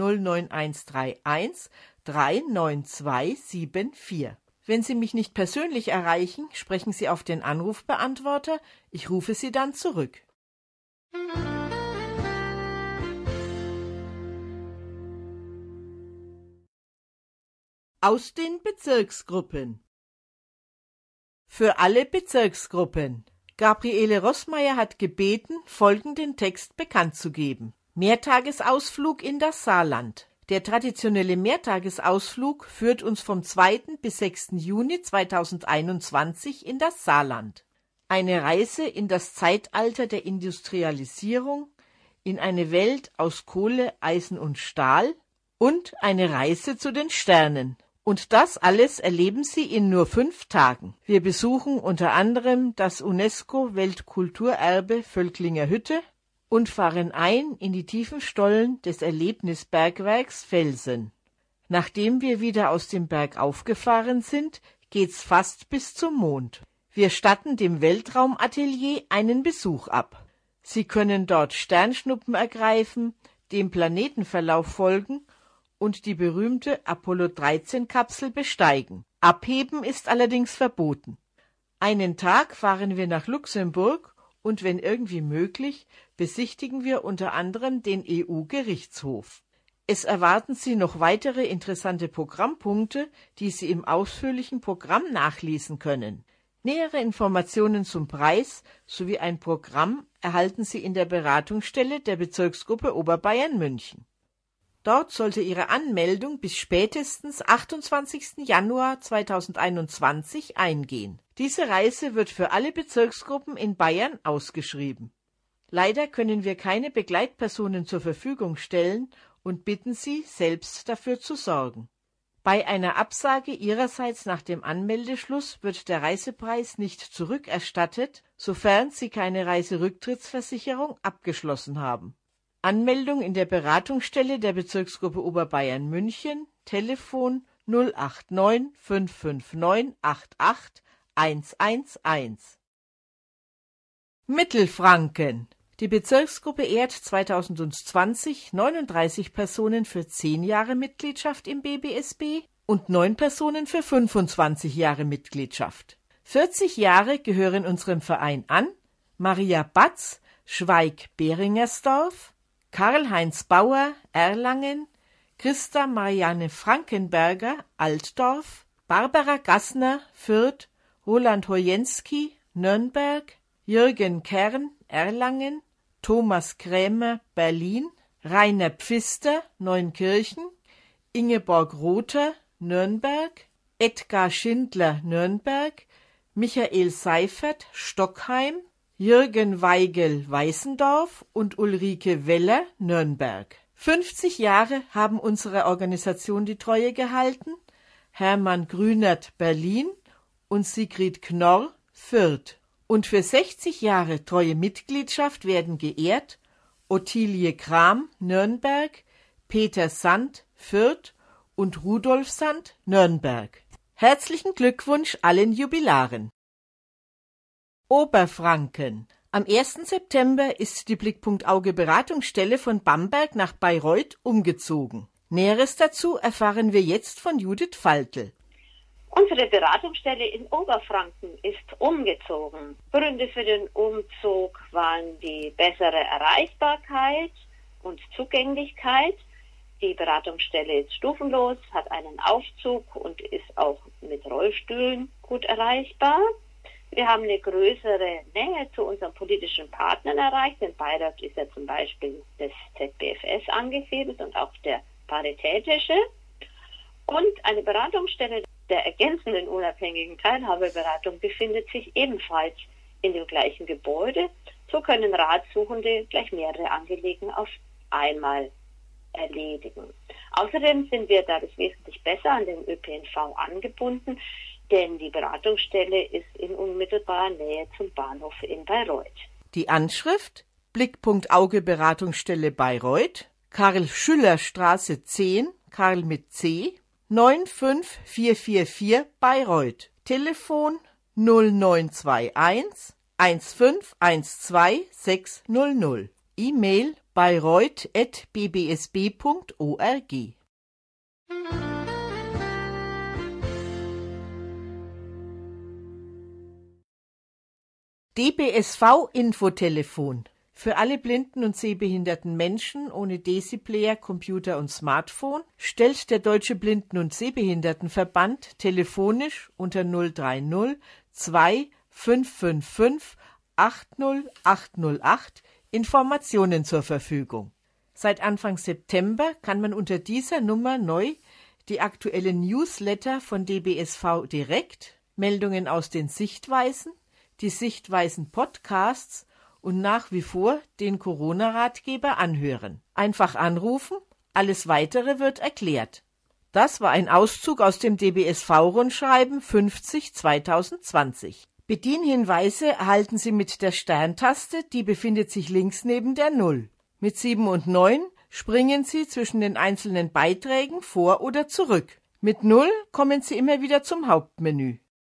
09131 39274. Wenn Sie mich nicht persönlich erreichen, sprechen Sie auf den Anrufbeantworter. Ich rufe Sie dann zurück. Aus den Bezirksgruppen. Für alle Bezirksgruppen. Gabriele Rossmeier hat gebeten, folgenden Text bekannt zu geben. Mehrtagesausflug in das Saarland. Der traditionelle Mehrtagesausflug führt uns vom 2. bis 6. Juni 2021 in das Saarland. Eine Reise in das Zeitalter der Industrialisierung, in eine Welt aus Kohle, Eisen und Stahl und eine Reise zu den Sternen. Und das alles erleben Sie in nur 5 Tagen. Wir besuchen unter anderem das UNESCO-Weltkulturerbe Völklinger Hütte und fahren ein in die tiefen Stollen des Erlebnisbergwerks Velsen. Nachdem wir wieder aus dem Berg aufgefahren sind, geht's fast bis zum Mond. Wir statten dem Weltraumatelier einen Besuch ab. Sie können dort Sternschnuppen ergreifen, dem Planetenverlauf folgen und die berühmte Apollo-13-Kapsel besteigen. Abheben ist allerdings verboten. Einen Tag fahren wir nach Luxemburg und wenn irgendwie möglich, besichtigen wir unter anderem den EU-Gerichtshof. Es erwarten Sie noch weitere interessante Programmpunkte, die Sie im ausführlichen Programm nachlesen können. Nähere Informationen zum Preis sowie ein Programm erhalten Sie in der Beratungsstelle der Bezirksgruppe Oberbayern München. Dort sollte Ihre Anmeldung bis spätestens 28. Januar 2021 eingehen. Diese Reise wird für alle Bezirksgruppen in Bayern ausgeschrieben. Leider können wir keine Begleitpersonen zur Verfügung stellen und bitten Sie, selbst dafür zu sorgen. Bei einer Absage Ihrerseits nach dem Anmeldeschluss wird der Reisepreis nicht zurückerstattet, sofern Sie keine Reiserücktrittsversicherung abgeschlossen haben. Anmeldung in der Beratungsstelle der Bezirksgruppe Oberbayern München, Telefon 089 559 88 111. Mittelfranken. Die Bezirksgruppe ehrt 2020 39 Personen für 10 Jahre Mitgliedschaft im BBSB und 9 Personen für 25 Jahre Mitgliedschaft. 40 Jahre gehören unserem Verein an: Maria Batz, Schweig-Beringersdorf, Karl-Heinz Bauer, Erlangen, Christa Marianne Frankenberger, Altdorf, Barbara Gassner, Fürth, Roland Hojenski, Nürnberg, Jürgen Kern, Erlangen, Thomas Krämer, Berlin, Rainer Pfister, Neunkirchen, Ingeborg Rother, Nürnberg, Edgar Schindler, Nürnberg, Michael Seifert, Stockheim, Jürgen Weigel, Weißendorf und Ulrike Weller, Nürnberg. 50 Jahre haben unserer Organisation die Treue gehalten Hermann Grünert, Berlin und Sigrid Knorr, Fürth. Und für 60 Jahre treue Mitgliedschaft werden geehrt Ottilie Kram, Nürnberg, Peter Sand, Fürth und Rudolf Sand, Nürnberg. Herzlichen Glückwunsch allen Jubilaren. Oberfranken. Am 1. September ist die Blickpunkt Auge Beratungsstelle von Bamberg nach Bayreuth umgezogen. Näheres dazu erfahren wir jetzt von Judith Faltel. Unsere Beratungsstelle in Oberfranken ist umgezogen. Gründe für den Umzug waren die bessere Erreichbarkeit und Zugänglichkeit. Die Beratungsstelle ist stufenlos, hat einen Aufzug und ist auch mit Rollstühlen gut erreichbar. Wir haben eine größere Nähe zu unseren politischen Partnern erreicht. In Bayreuth ist ja zum Beispiel das ZBFS angesiedelt und auch der Paritätische. Und eine Beratungsstelle der ergänzenden unabhängigen Teilhabeberatung befindet sich ebenfalls in dem gleichen Gebäude. So können Ratsuchende gleich mehrere Anliegen auf einmal erledigen. Außerdem sind wir dadurch wesentlich besser an den ÖPNV angebunden, denn die Beratungsstelle ist in unmittelbarer Nähe zum Bahnhof in Bayreuth. Die Anschrift Blickpunkt Auge Beratungsstelle Bayreuth, Karl-Schüller-Straße 10, Karl mit C, 95444 Bayreuth. Telefon 0921 1512600. E-Mail bayreuth@bbsb.org. DBSV-Infotelefon. Für alle blinden und sehbehinderten Menschen ohne Desi-Player, Computer und Smartphone stellt der Deutsche Blinden- und Sehbehindertenverband telefonisch unter 030 2 555 80808 Informationen zur Verfügung. Seit Anfang September kann man unter dieser Nummer neu die aktuellen Newsletter von DBSV direkt, Meldungen aus den Sichtweisen, die Sichtweisen-Podcasts und nach wie vor den Corona-Ratgeber anhören. Einfach anrufen, alles Weitere wird erklärt. Das war ein Auszug aus dem DBSV-Rundschreiben 50/2020. Bedienhinweise erhalten Sie mit der Sterntaste, die befindet sich links neben der 0. Mit 7 und 9 springen Sie zwischen den einzelnen Beiträgen vor oder zurück. Mit 0 kommen Sie immer wieder zum Hauptmenü.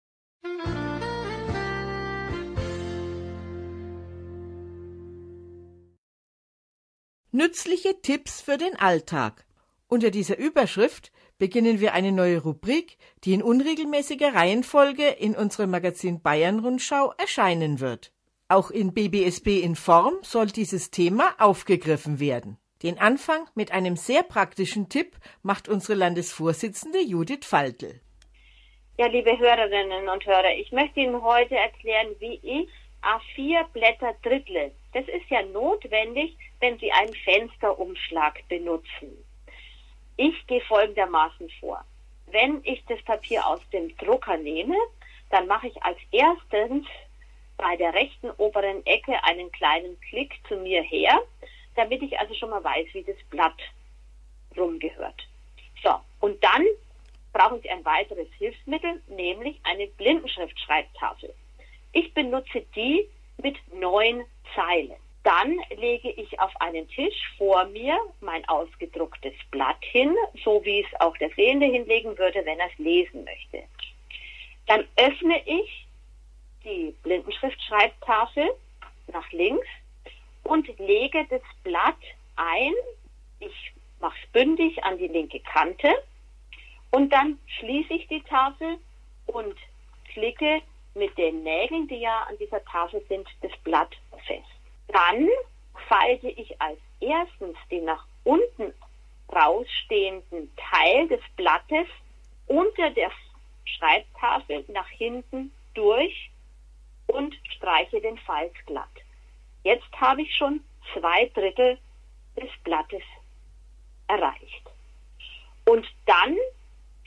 Nützliche Tipps für den Alltag. Unter dieser Überschrift beginnen wir eine neue Rubrik, die in unregelmäßiger Reihenfolge in unserem Magazin Bayern-Rundschau erscheinen wird. Auch in BBSB in Form soll dieses Thema aufgegriffen werden. Den Anfang mit einem sehr praktischen Tipp macht unsere Landesvorsitzende Judith Faltel. Ja, liebe Hörerinnen und Hörer, ich möchte Ihnen heute erklären, wie ich A4 Blätter drittle. Das ist ja notwendig, wenn Sie einen Fensterumschlag benutzen. Ich gehe folgendermaßen vor. Wenn ich das Papier aus dem Drucker nehme, dann mache ich als erstes bei der rechten oberen Ecke einen kleinen Klick zu mir her, damit ich also schon mal weiß, wie das Blatt rumgehört. So, und dann brauchen Sie ein weiteres Hilfsmittel, nämlich eine Blindenschriftschreibtafel. Ich benutze die mit 9 Zeilen. Dann lege ich auf einen Tisch vor mir mein ausgedrucktes Blatt hin, so wie es auch der Sehende hinlegen würde, wenn er es lesen möchte. Dann öffne ich die Blindenschriftschreibtafel nach links und lege das Blatt ein. Ich mache es bündig an die linke Kante und dann schließe ich die Tafel und klicke mit den Nägeln, die ja an dieser Tafel sind, das Blatt fest. Dann falte ich als erstens den nach unten rausstehenden Teil des Blattes unter der Schreibtafel nach hinten durch und streiche den Falz glatt. Jetzt habe ich schon 2/3 des Blattes erreicht. Und dann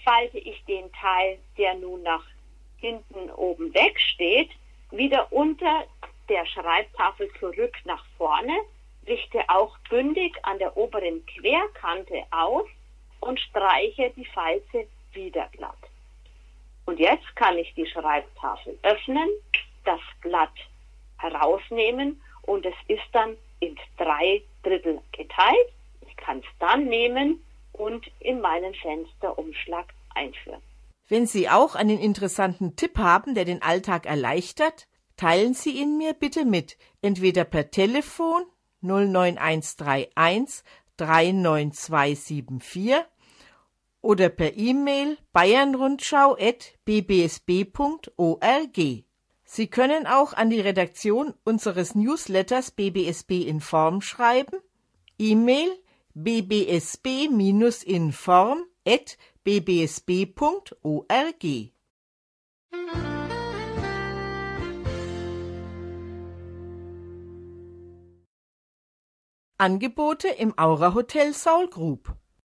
falte ich den Teil, der nun nach hinten oben weg steht, wieder unter der Schreibtafel zurück nach vorne, richte auch bündig an der oberen Querkante aus und streiche die Falze wieder glatt. Und jetzt kann ich die Schreibtafel öffnen, das Blatt herausnehmen und es ist dann in 3/3 geteilt. Ich kann es dann nehmen und in meinen Fensterumschlag einführen. Wenn Sie auch einen interessanten Tipp haben, der den Alltag erleichtert, teilen Sie ihn mir bitte mit, entweder per Telefon 09131 39274 oder per E-Mail bayernrundschau@bbsb.org. Sie können auch an die Redaktion unseres Newsletters BBSB Inform schreiben. E-Mail bbsb-inform@bbsb.org. Angebote im Aura Hotel Saul Group.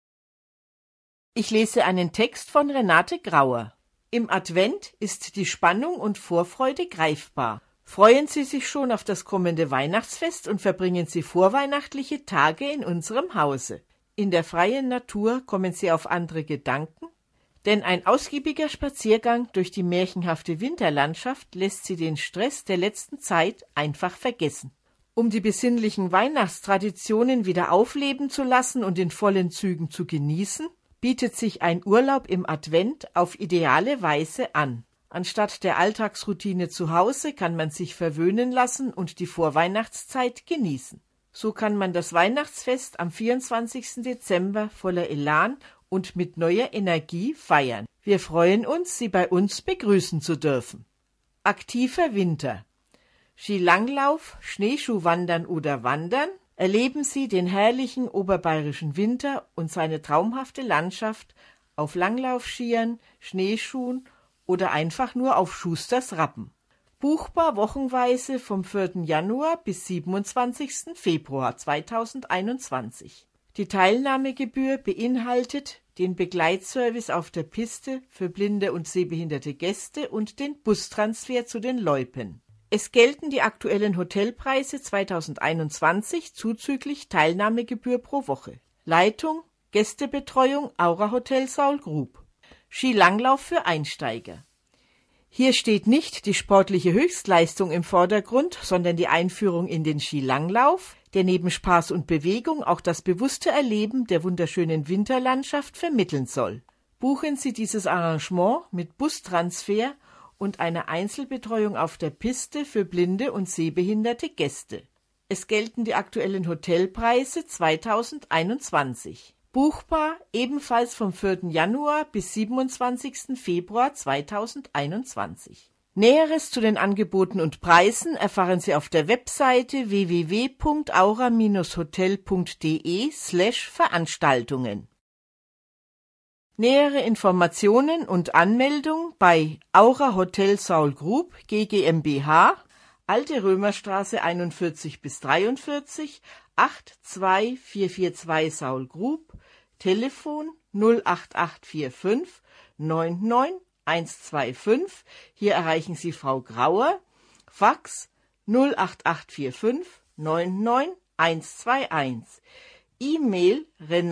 Ich lese einen Text von Renate Grauer. Im Advent ist die Spannung und Vorfreude greifbar. Freuen Sie sich schon auf das kommende Weihnachtsfest und verbringen Sie vorweihnachtliche Tage in unserem Hause. In der freien Natur kommen Sie auf andere Gedanken, denn ein ausgiebiger Spaziergang durch die märchenhafte Winterlandschaft lässt Sie den Stress der letzten Zeit einfach vergessen. Um die besinnlichen Weihnachtstraditionen wieder aufleben zu lassen und in vollen Zügen zu genießen, bietet sich ein Urlaub im Advent auf ideale Weise an. Anstatt der Alltagsroutine zu Hause kann man sich verwöhnen lassen und die Vorweihnachtszeit genießen. So kann man das Weihnachtsfest am 24. Dezember voller Elan und mit neuer Energie feiern. Wir freuen uns, Sie bei uns begrüßen zu dürfen. Aktiver Winter. Skilanglauf, Schneeschuhwandern oder Wandern? Erleben Sie den herrlichen oberbayerischen Winter und seine traumhafte Landschaft auf Langlaufskiern, Schneeschuhen oder einfach nur auf Schusters Rappen. Buchbar wochenweise vom 4. Januar bis 27. Februar 2021. Die Teilnahmegebühr beinhaltet den Begleitservice auf der Piste für blinde und sehbehinderte Gäste und den Bustransfer zu den Loipen. Es gelten die aktuellen Hotelpreise 2021 zuzüglich Teilnahmegebühr pro Woche. Leitung, Gästebetreuung Aura Hotel Saul Group. Skilanglauf für Einsteiger. Hier steht nicht die sportliche Höchstleistung im Vordergrund, sondern die Einführung in den Skilanglauf, der neben Spaß und Bewegung auch das bewusste Erleben der wunderschönen Winterlandschaft vermitteln soll. Buchen Sie dieses Arrangement mit Bustransfer und einer Einzelbetreuung auf der Piste für blinde und sehbehinderte Gäste. Es gelten die aktuellen Hotelpreise 2021. Buchbar ebenfalls vom 4. Januar bis 27. Februar 2021. Näheres zu den Angeboten und Preisen erfahren Sie auf der Webseite www.aura-hotel.de/Veranstaltungen. Nähere Informationen und Anmeldung bei Aura Hotel Saul Group GmbH, Alte Römerstraße 41 bis 43, 82442 Saul Group, Telefon 08845 99125. Hier erreichen Sie Frau Grauer. Fax 08845 99121. E-Mail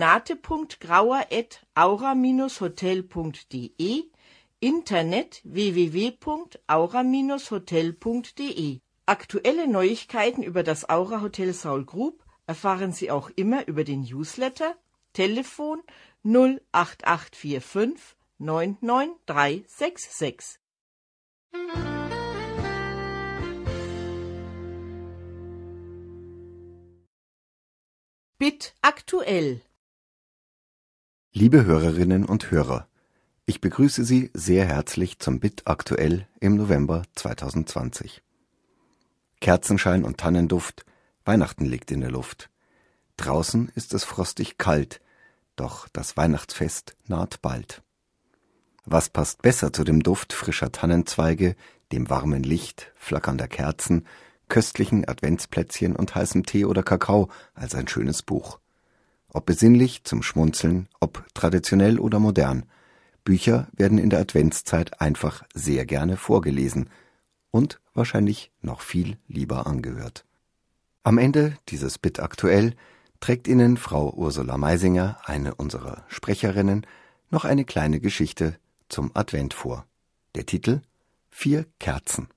renate.grauer@aura-hotel.de. Internet www.aura-hotel.de. Aktuelle Neuigkeiten über das Aura Hotel Saul Group erfahren Sie auch immer über den Newsletter. Telefon 08845 99366. BIT aktuell. Liebe Hörerinnen und Hörer, ich begrüße Sie sehr herzlich zum BIT aktuell im November 2020. Kerzenschein und Tannenduft, Weihnachten liegt in der Luft. Draußen ist es frostig kalt, doch das Weihnachtsfest naht bald. Was passt besser zu dem Duft frischer Tannenzweige, dem warmen Licht, flackernder Kerzen, köstlichen Adventsplätzchen und heißem Tee oder Kakao als ein schönes Buch. Ob besinnlich zum Schmunzeln, ob traditionell oder modern, Bücher werden in der Adventszeit einfach sehr gerne vorgelesen und wahrscheinlich noch viel lieber angehört. Am Ende dieses Bit aktuell trägt Ihnen Frau Ursula Meisinger, eine unserer Sprecherinnen, noch eine kleine Geschichte zum Advent vor. Der Titel: 4 Kerzen.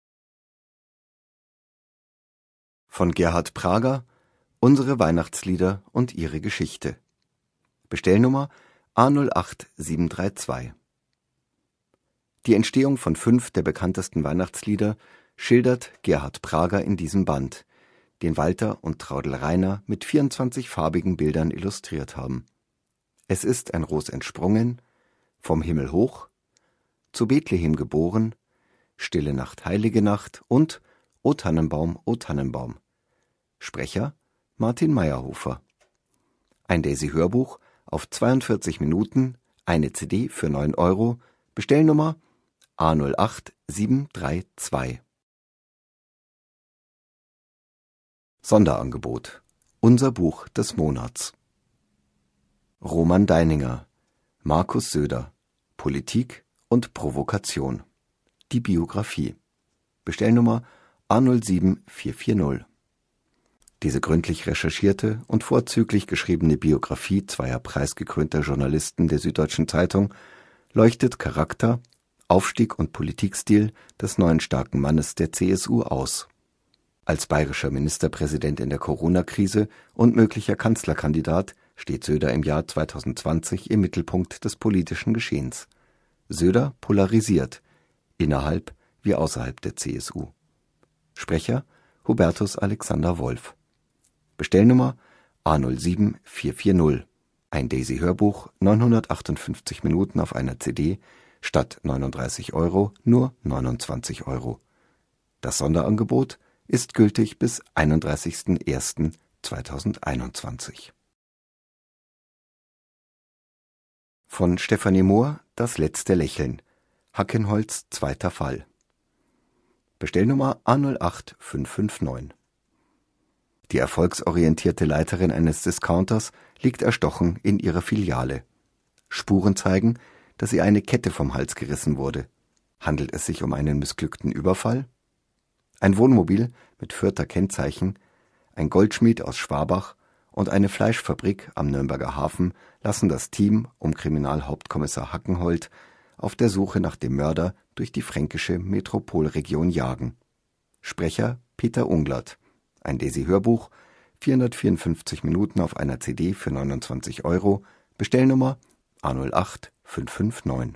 Von Gerhard Prager, Unsere Weihnachtslieder und ihre Geschichte. Bestellnummer A08732. Die Entstehung von 5 der bekanntesten Weihnachtslieder schildert Gerhard Prager in diesem Band, den Walter und Traudl Rainer mit 24 farbigen Bildern illustriert haben. Es ist ein Ros entsprungen, Vom Himmel hoch, Zu Bethlehem geboren, Stille Nacht, heilige Nacht und O Tannenbaum, O Tannenbaum. Sprecher Martin Meyerhofer. Ein Daisy-Hörbuch auf 42 Minuten, eine CD für 9 €, Bestellnummer A08732. Sonderangebot: Unser Buch des Monats. Roman Deininger, Markus Söder, Politik und Provokation. Die Biografie. Bestellnummer A07440. Diese gründlich recherchierte und vorzüglich geschriebene Biografie zweier preisgekrönter Journalisten der Süddeutschen Zeitung leuchtet Charakter, Aufstieg und Politikstil des neuen starken Mannes der CSU aus. Als bayerischer Ministerpräsident in der Corona-Krise und möglicher Kanzlerkandidat steht Söder im Jahr 2020 im Mittelpunkt des politischen Geschehens. Söder polarisiert, innerhalb wie außerhalb der CSU. Sprecher Hubertus Alexander Wolf. Bestellnummer A07440. Ein Daisy-Hörbuch, 958 Minuten auf einer CD, statt 39 € nur 29 €. Das Sonderangebot ist gültig bis 31.01.2021. Von Stefanie Mohr, Das letzte Lächeln. Hackenholz, zweiter Fall. Bestellnummer A08559. Die erfolgsorientierte Leiterin eines Discounters liegt erstochen in ihrer Filiale. Spuren zeigen, dass ihr eine Kette vom Hals gerissen wurde. Handelt es sich um einen missglückten Überfall? Ein Wohnmobil mit Fürther Kennzeichen, ein Goldschmied aus Schwabach und eine Fleischfabrik am Nürnberger Hafen lassen das Team um Kriminalhauptkommissar Hackenholt auf der Suche nach dem Mörder durch die fränkische Metropolregion jagen. Sprecher Peter Unglert. Ein Daisy-Hörbuch, 454 Minuten auf einer CD für 29 €, Bestellnummer A08559.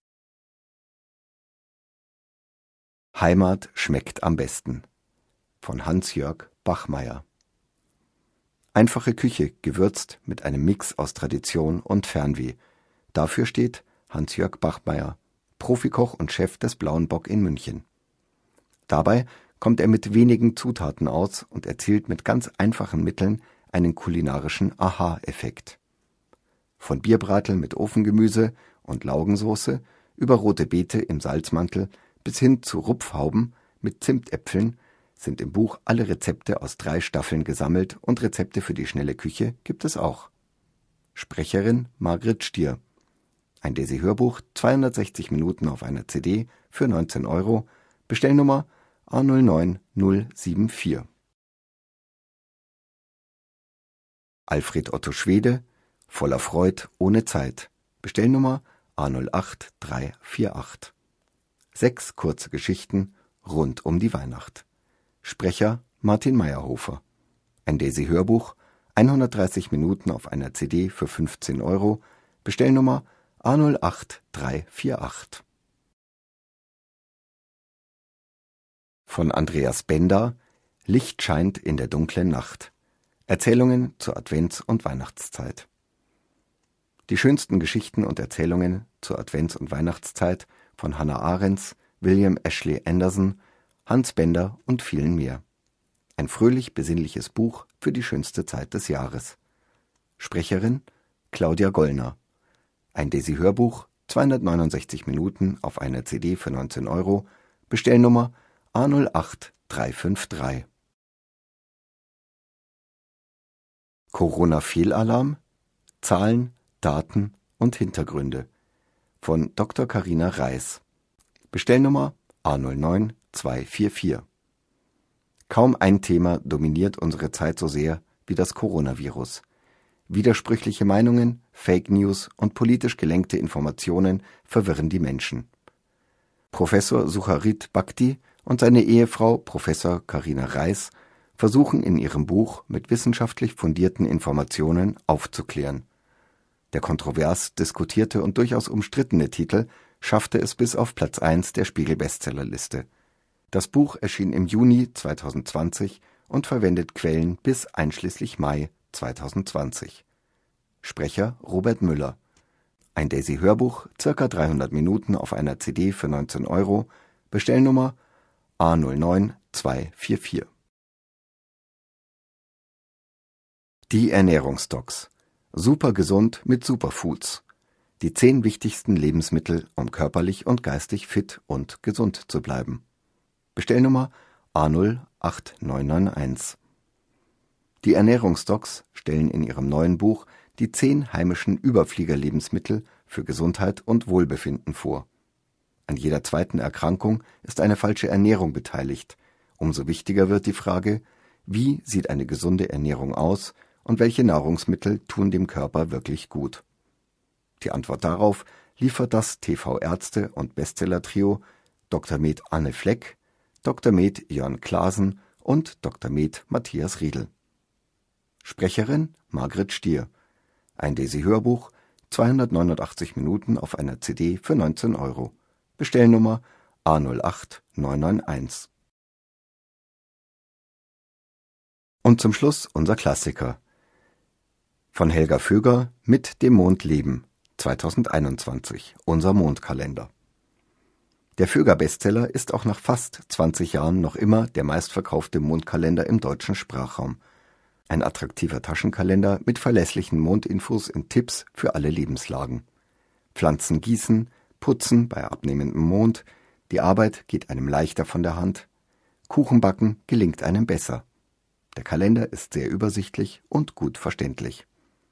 Heimat schmeckt am besten. Von Hans-Jörg Bachmeier. Einfache Küche, gewürzt mit einem Mix aus Tradition und Fernweh. Dafür steht Hans-Jörg Bachmeier, Profikoch und Chef des Blauen Bock in München. Dabei kommt er mit wenigen Zutaten aus und erzielt mit ganz einfachen Mitteln einen kulinarischen Aha-Effekt. Von Bierbratel mit Ofengemüse und Laugensoße über rote Beete im Salzmantel bis hin zu Rupfhauben mit Zimtäpfeln sind im Buch alle Rezepte aus 3 Staffeln gesammelt und Rezepte für die schnelle Küche gibt es auch. Sprecherin Margret Stier. Ein Daisy-Hörbuch, 260 Minuten auf einer CD für 19 €, Bestellnummer A09074. Alfred Otto Schwede, Voller Freud, ohne Zeit, Bestellnummer A08348. 6 kurze Geschichten rund um die Weihnacht. Sprecher Martin Meyerhofer. Ein Daisy-Hörbuch, 130 Minuten auf einer CD für 15 €, Bestellnummer A08348. Von Andreas Benda, Licht scheint in der dunklen Nacht. Erzählungen zur Advents- und Weihnachtszeit. Die schönsten Geschichten und Erzählungen zur Advents- und Weihnachtszeit von Hannah Arendt, William Ashley Anderson, Hans Bender und vielen mehr. Ein fröhlich-besinnliches Buch für die schönste Zeit des Jahres. Sprecherin Claudia Gollner. Ein Daisy-Hörbuch, 269 Minuten auf einer CD für 19 €, Bestellnummer A08353. Corona-Fehlalarm, Zahlen, Daten und Hintergründe von Dr. Carina Reis. Bestellnummer A09244. Kaum ein Thema dominiert unsere Zeit so sehr wie das Coronavirus. Widersprüchliche Meinungen, Fake News und politisch gelenkte Informationen verwirren die Menschen. Professor Sucharit Bhakdi und seine Ehefrau Professor Carina Reis versuchen in ihrem Buch mit wissenschaftlich fundierten Informationen aufzuklären. Der kontrovers diskutierte und durchaus umstrittene Titel schaffte es bis auf Platz 1 der Spiegel-Bestsellerliste. Das Buch erschien im Juni 2020 und verwendet Quellen bis einschließlich Mai 2020. Sprecher Robert Müller. Ein Daisy-Hörbuch, ca. 300 Minuten auf einer CD für 19 €, Bestellnummer A09244. Die Ernährungsdocs. Super gesund mit Superfoods. Die 10 wichtigsten Lebensmittel, um körperlich und geistig fit und gesund zu bleiben. Bestellnummer A08991. Die Ernährungsdocs stellen in ihrem neuen Buch die 10 heimischen Überfliegerlebensmittel für Gesundheit und Wohlbefinden vor. An jeder zweiten Erkrankung ist eine falsche Ernährung beteiligt. Umso wichtiger wird die Frage, wie sieht eine gesunde Ernährung aus und welche Nahrungsmittel tun dem Körper wirklich gut? Die Antwort darauf liefert das TV-Ärzte- und Bestseller-Trio Dr. Med Anne Fleck, Dr. Med Jörn Klaasen und Dr. Med Matthias Riedl. Sprecherin Margret Stier. Ein Daisy-Hörbuch, 289 Minuten auf einer CD für 19 €. Bestellnummer A08991. Und zum Schluss unser Klassiker. Von Helga Föger mit dem Mond leben, 2021, unser Mondkalender. Der Föger-Bestseller ist auch nach fast 20 Jahren noch immer der meistverkaufte Mondkalender im deutschen Sprachraum. Ein attraktiver Taschenkalender mit verlässlichen Mondinfos und Tipps für alle Lebenslagen. Pflanzen gießen, putzen bei abnehmendem Mond, die Arbeit geht einem leichter von der Hand, Kuchen backen gelingt einem besser. Der Kalender ist sehr übersichtlich und gut verständlich.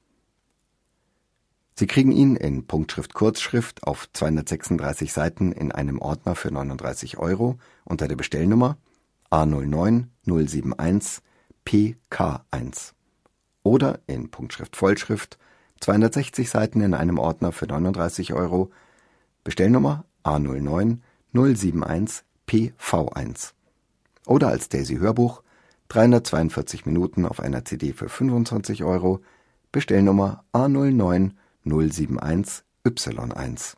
Sie kriegen ihn in Punktschrift-Kurzschrift auf 236 Seiten in einem Ordner für 39 € unter der Bestellnummer A09071 PK1 oder in Punktschrift-Vollschrift 260 Seiten in einem Ordner für 39 €, Bestellnummer A09071 PV1 oder als Daisy-Hörbuch 342 Minuten auf einer CD für 25 €, Bestellnummer A09071 Y1.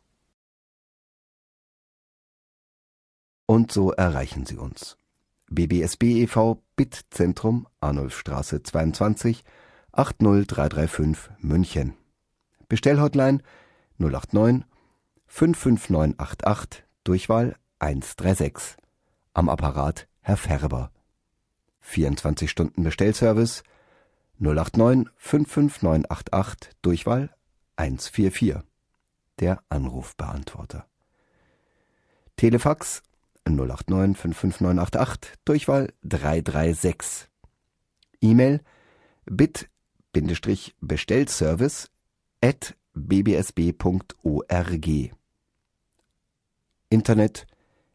Und so erreichen Sie uns. BBSB e.V. BIT-Zentrum, Arnulfstraße 22, 80335 München. Bestellhotline 089 55988, Durchwahl 136. Am Apparat Herr Färber. 24 Stunden Bestellservice 089 55988, Durchwahl 144. Der Anrufbeantworter. Telefax 089 55988, Durchwahl 336. E-Mail bit-bestellservice@bbsb.org. Internet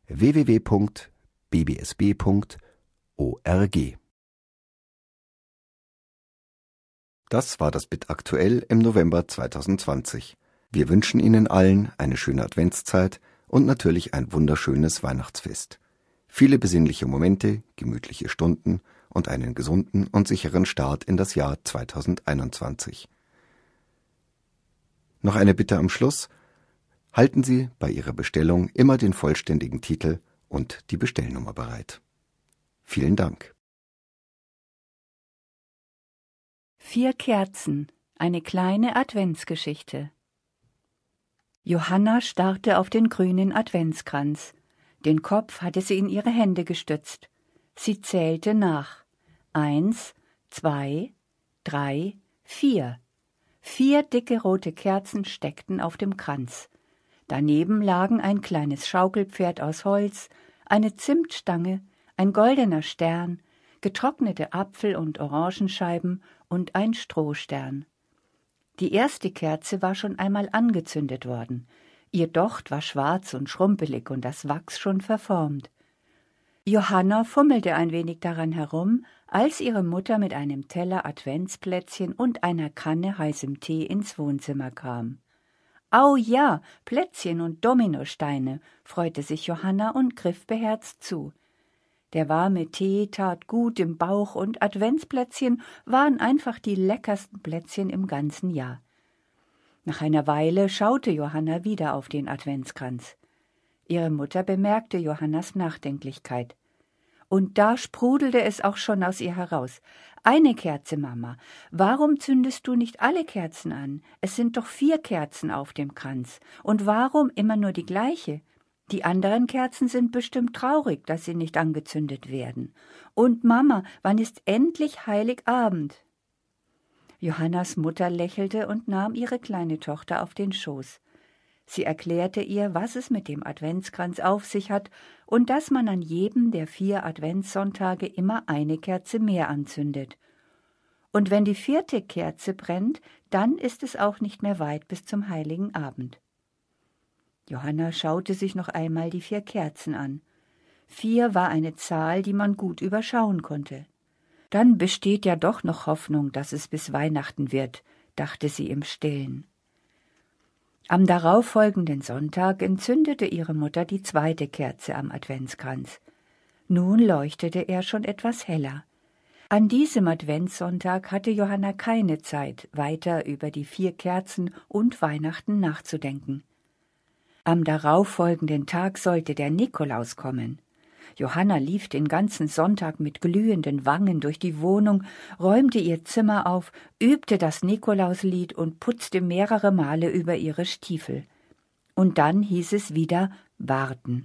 www.bbsb.org. Das war das BIT aktuell im November 2020. Wir wünschen Ihnen allen eine schöne Adventszeit und natürlich ein wunderschönes Weihnachtsfest. Viele besinnliche Momente, gemütliche Stunden und einen gesunden und sicheren Start in das Jahr 2021. Noch eine Bitte am Schluss. Halten Sie bei Ihrer Bestellung immer den vollständigen Titel und die Bestellnummer bereit. Vielen Dank. 4 Kerzen, eine kleine Adventsgeschichte. Johanna starrte auf den grünen Adventskranz. Den Kopf hatte sie in ihre Hände gestützt. Sie zählte nach. 1, 2, 3, 4. 4 dicke rote Kerzen steckten auf dem Kranz. Daneben lagen ein kleines Schaukelpferd aus Holz, eine Zimtstange, ein goldener Stern, getrocknete Apfel- und Orangenscheiben und ein Strohstern. Die erste Kerze war schon einmal angezündet worden. Ihr Docht war schwarz und schrumpelig und das Wachs schon verformt. Johanna fummelte ein wenig daran herum, als ihre Mutter mit einem Teller Adventsplätzchen und einer Kanne heißem Tee ins Wohnzimmer kam. »Au ja, Plätzchen und Dominosteine«, freute sich Johanna und griff beherzt zu. Der warme Tee tat gut im Bauch und Adventsplätzchen waren einfach die leckersten Plätzchen im ganzen Jahr. Nach einer Weile schaute Johanna wieder auf den Adventskranz. Ihre Mutter bemerkte Johannas Nachdenklichkeit. Und da sprudelte es auch schon aus ihr heraus. »Eine Kerze, Mama. Warum zündest du nicht alle Kerzen an? Es sind doch 4 Kerzen auf dem Kranz. Und warum immer nur die gleiche? Die anderen Kerzen sind bestimmt traurig, dass sie nicht angezündet werden. Und Mama, wann ist endlich Heiligabend?« Johannas Mutter lächelte und nahm ihre kleine Tochter auf den Schoß. Sie erklärte ihr, was es mit dem Adventskranz auf sich hat und dass man an jedem der 4 Adventssonntage immer eine Kerze mehr anzündet. Und wenn die 4. Kerze brennt, dann ist es auch nicht mehr weit bis zum Heiligen Abend. Johanna schaute sich noch einmal die 4 Kerzen an. 4 war eine Zahl, die man gut überschauen konnte. Dann besteht ja doch noch Hoffnung, dass es bis Weihnachten wird, dachte sie im Stillen. Am darauffolgenden Sonntag entzündete ihre Mutter die 2. Kerze am Adventskranz. Nun leuchtete er schon etwas heller. An diesem Adventssonntag hatte Johanna keine Zeit, weiter über die 4 Kerzen und Weihnachten nachzudenken. Am darauffolgenden Tag sollte der Nikolaus kommen. Johanna lief den ganzen Sonntag mit glühenden Wangen durch die Wohnung, räumte ihr Zimmer auf, übte das Nikolauslied und putzte mehrere Male über ihre Stiefel. Und dann hieß es wieder warten.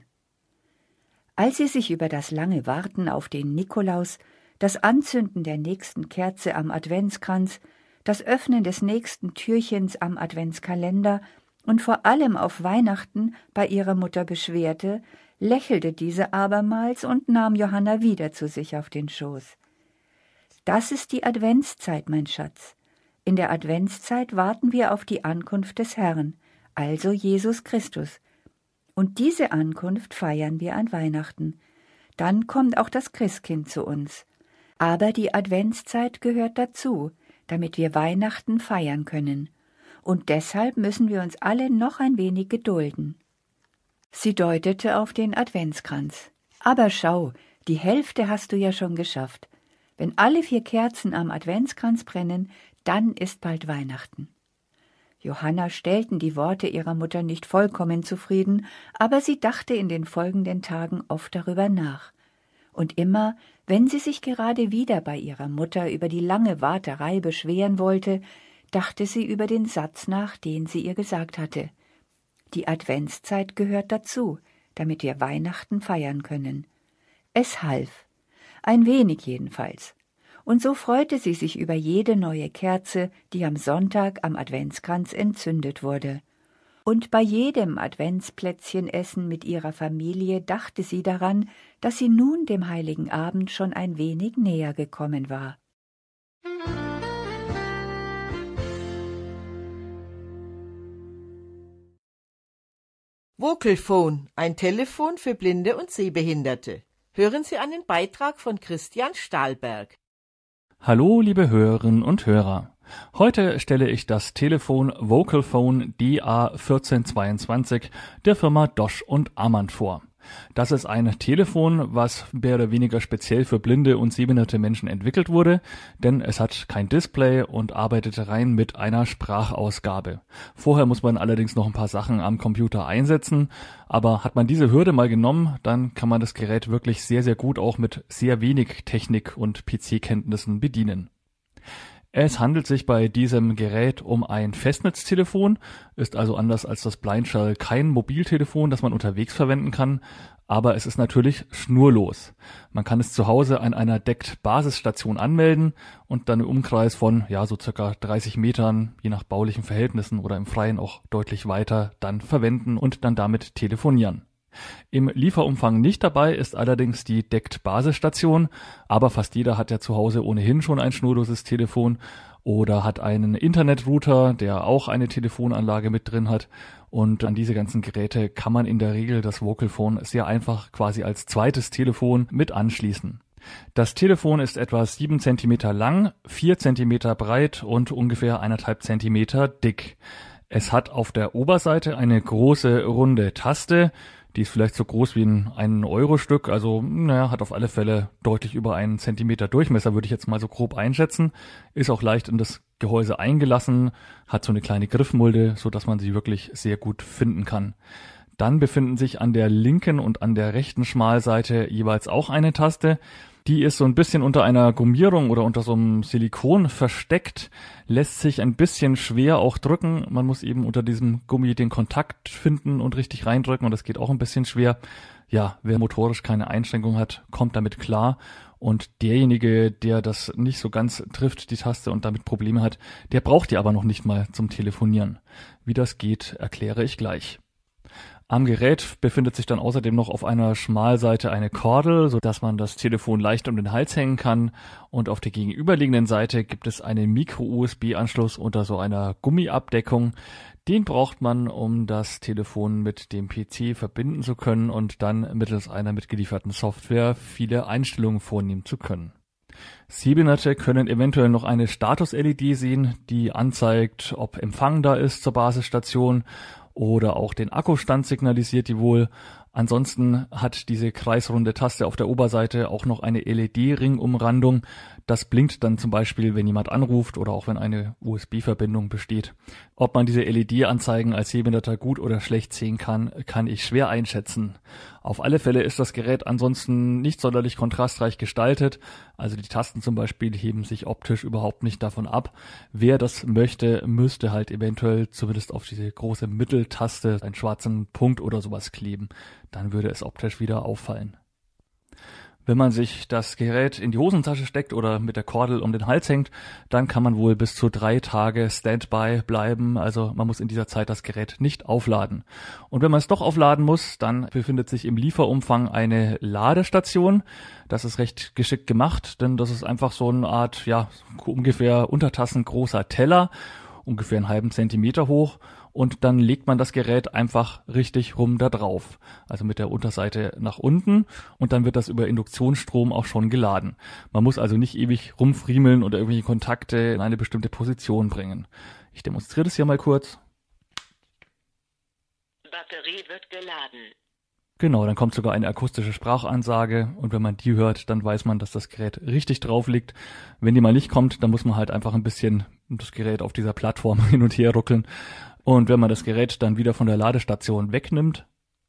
Als sie sich über das lange Warten auf den Nikolaus, das Anzünden der nächsten Kerze am Adventskranz, das Öffnen des nächsten Türchens am Adventskalender und vor allem auf Weihnachten bei ihrer Mutter beschwerte, lächelte diese abermals und nahm Johanna wieder zu sich auf den Schoß. »Das ist die Adventszeit, mein Schatz. In der Adventszeit warten wir auf die Ankunft des Herrn, also Jesus Christus. Und diese Ankunft feiern wir an Weihnachten. Dann kommt auch das Christkind zu uns. Aber die Adventszeit gehört dazu, damit wir Weihnachten feiern können. Und deshalb müssen wir uns alle noch ein wenig gedulden.« Sie deutete auf den Adventskranz. »Aber schau, die Hälfte hast du ja schon geschafft. Wenn alle 4 Kerzen am Adventskranz brennen, dann ist bald Weihnachten.« Johanna stellten die Worte ihrer Mutter nicht vollkommen zufrieden, aber sie dachte in den folgenden Tagen oft darüber nach. Und immer, wenn sie sich gerade wieder bei ihrer Mutter über die lange Warterei beschweren wollte, dachte sie über den Satz nach, den sie ihr gesagt hatte. Die Adventszeit gehört dazu, damit wir Weihnachten feiern können. Es half. Ein wenig jedenfalls. Und so freute sie sich über jede neue Kerze, die am Sonntag am Adventskranz entzündet wurde. Und bei jedem Adventsplätzchenessen mit ihrer Familie dachte sie daran, dass sie nun dem Heiligen Abend schon ein wenig näher gekommen war. Vocalphone, ein Telefon für Blinde und Sehbehinderte. Hören Sie einen Beitrag von Christian Stahlberg. Hallo, liebe Hörerinnen und Hörer. Heute stelle ich das Telefon Vocalphone DA1422 der Firma Dosch und Ammann vor. Das ist ein Telefon, was mehr oder weniger speziell für blinde und sehbehinderte Menschen entwickelt wurde, denn es hat kein Display und arbeitet rein mit einer Sprachausgabe. Vorher muss man allerdings noch ein paar Sachen am Computer einsetzen, aber hat man diese Hürde mal genommen, dann kann man das Gerät wirklich sehr, sehr gut auch mit sehr wenig Technik- und PC-Kenntnissen bedienen. Es handelt sich bei diesem Gerät um ein Festnetztelefon, ist also anders als das Blindshell kein Mobiltelefon, das man unterwegs verwenden kann, aber es ist natürlich schnurlos. Man kann es zu Hause an einer DECT-Basisstation anmelden und dann im Umkreis von so circa 30 Metern, je nach baulichen Verhältnissen oder im Freien auch deutlich weiter, dann verwenden und dann damit telefonieren. Im Lieferumfang nicht dabei ist allerdings die DECT-Basisstation, aber fast jeder hat ja zu Hause ohnehin schon ein schnurloses Telefon oder hat einen Internetrouter, der auch eine Telefonanlage mit drin hat. Und an diese ganzen Geräte kann man in der Regel das Vocalphone sehr einfach quasi als zweites Telefon mit anschließen. Das Telefon ist etwa 7 cm lang, 4 cm breit und ungefähr 1,5 cm dick. Es hat auf der Oberseite eine große runde Taste, die ist vielleicht so groß wie ein 1-Euro-Stück, also hat auf alle Fälle deutlich über 1 Zentimeter Durchmesser, würde ich jetzt mal so grob einschätzen. Ist auch leicht in das Gehäuse eingelassen, hat so eine kleine Griffmulde, so dass man sie wirklich sehr gut finden kann. Dann befinden sich an der linken und an der rechten Schmalseite jeweils auch eine Taste. Die ist so ein bisschen unter einer Gummierung oder unter so einem Silikon versteckt, lässt sich ein bisschen schwer auch drücken. Man muss eben unter diesem Gummi den Kontakt finden und richtig reindrücken und das geht auch ein bisschen schwer. Ja, wer motorisch keine Einschränkung hat, kommt damit klar. Und derjenige, der das nicht so ganz trifft, die Taste, und damit Probleme hat, der braucht die aber noch nicht mal zum Telefonieren. Wie das geht, erkläre ich gleich. Am Gerät befindet sich dann außerdem noch auf einer Schmalseite eine Kordel, sodass man das Telefon leicht um den Hals hängen kann. Und auf der gegenüberliegenden Seite gibt es einen Micro-USB-Anschluss unter so einer Gummiabdeckung. Den braucht man, um das Telefon mit dem PC verbinden zu können und dann mittels einer mitgelieferten Software viele Einstellungen vornehmen zu können. Sehbehinderte können eventuell noch eine Status-LED sehen, die anzeigt, ob Empfang da ist zur Basisstation, oder auch den Akkustand signalisiert die wohl. Ansonsten hat diese kreisrunde Taste auf der Oberseite auch noch eine LED-Ringumrandung. Das blinkt dann zum Beispiel, wenn jemand anruft oder auch wenn eine USB-Verbindung besteht. Ob man diese LED-Anzeigen als Sehbehinderter gut oder schlecht sehen kann, kann ich schwer einschätzen. Auf alle Fälle ist das Gerät ansonsten nicht sonderlich kontrastreich gestaltet. Also die Tasten zum Beispiel heben sich optisch überhaupt nicht davon ab. Wer das möchte, müsste halt eventuell zumindest auf diese große Mitteltaste einen schwarzen Punkt oder sowas kleben. Dann würde es optisch wieder auffallen. Wenn man sich das Gerät in die Hosentasche steckt oder mit der Kordel um den Hals hängt, dann kann man wohl bis zu 3 Tage Standby bleiben. Also man muss in dieser Zeit das Gerät nicht aufladen. Und wenn man es doch aufladen muss, dann befindet sich im Lieferumfang eine Ladestation. Das ist recht geschickt gemacht, denn das ist einfach so eine Art, ungefähr untertassengroßer Teller, ungefähr 0,5 Zentimeter hoch. Und dann legt man das Gerät einfach richtig rum da drauf, also mit der Unterseite nach unten, und dann wird das über Induktionsstrom auch schon geladen. Man muss also nicht ewig rumfriemeln oder irgendwelche Kontakte in eine bestimmte Position bringen. Ich demonstriere das hier mal kurz. Batterie wird geladen. Genau, dann kommt sogar eine akustische Sprachansage und wenn man die hört, dann weiß man, dass das Gerät richtig drauf liegt. Wenn die mal nicht kommt, dann muss man halt einfach ein bisschen das Gerät auf dieser Plattform hin und her ruckeln. Und wenn man das Gerät dann wieder von der Ladestation wegnimmt,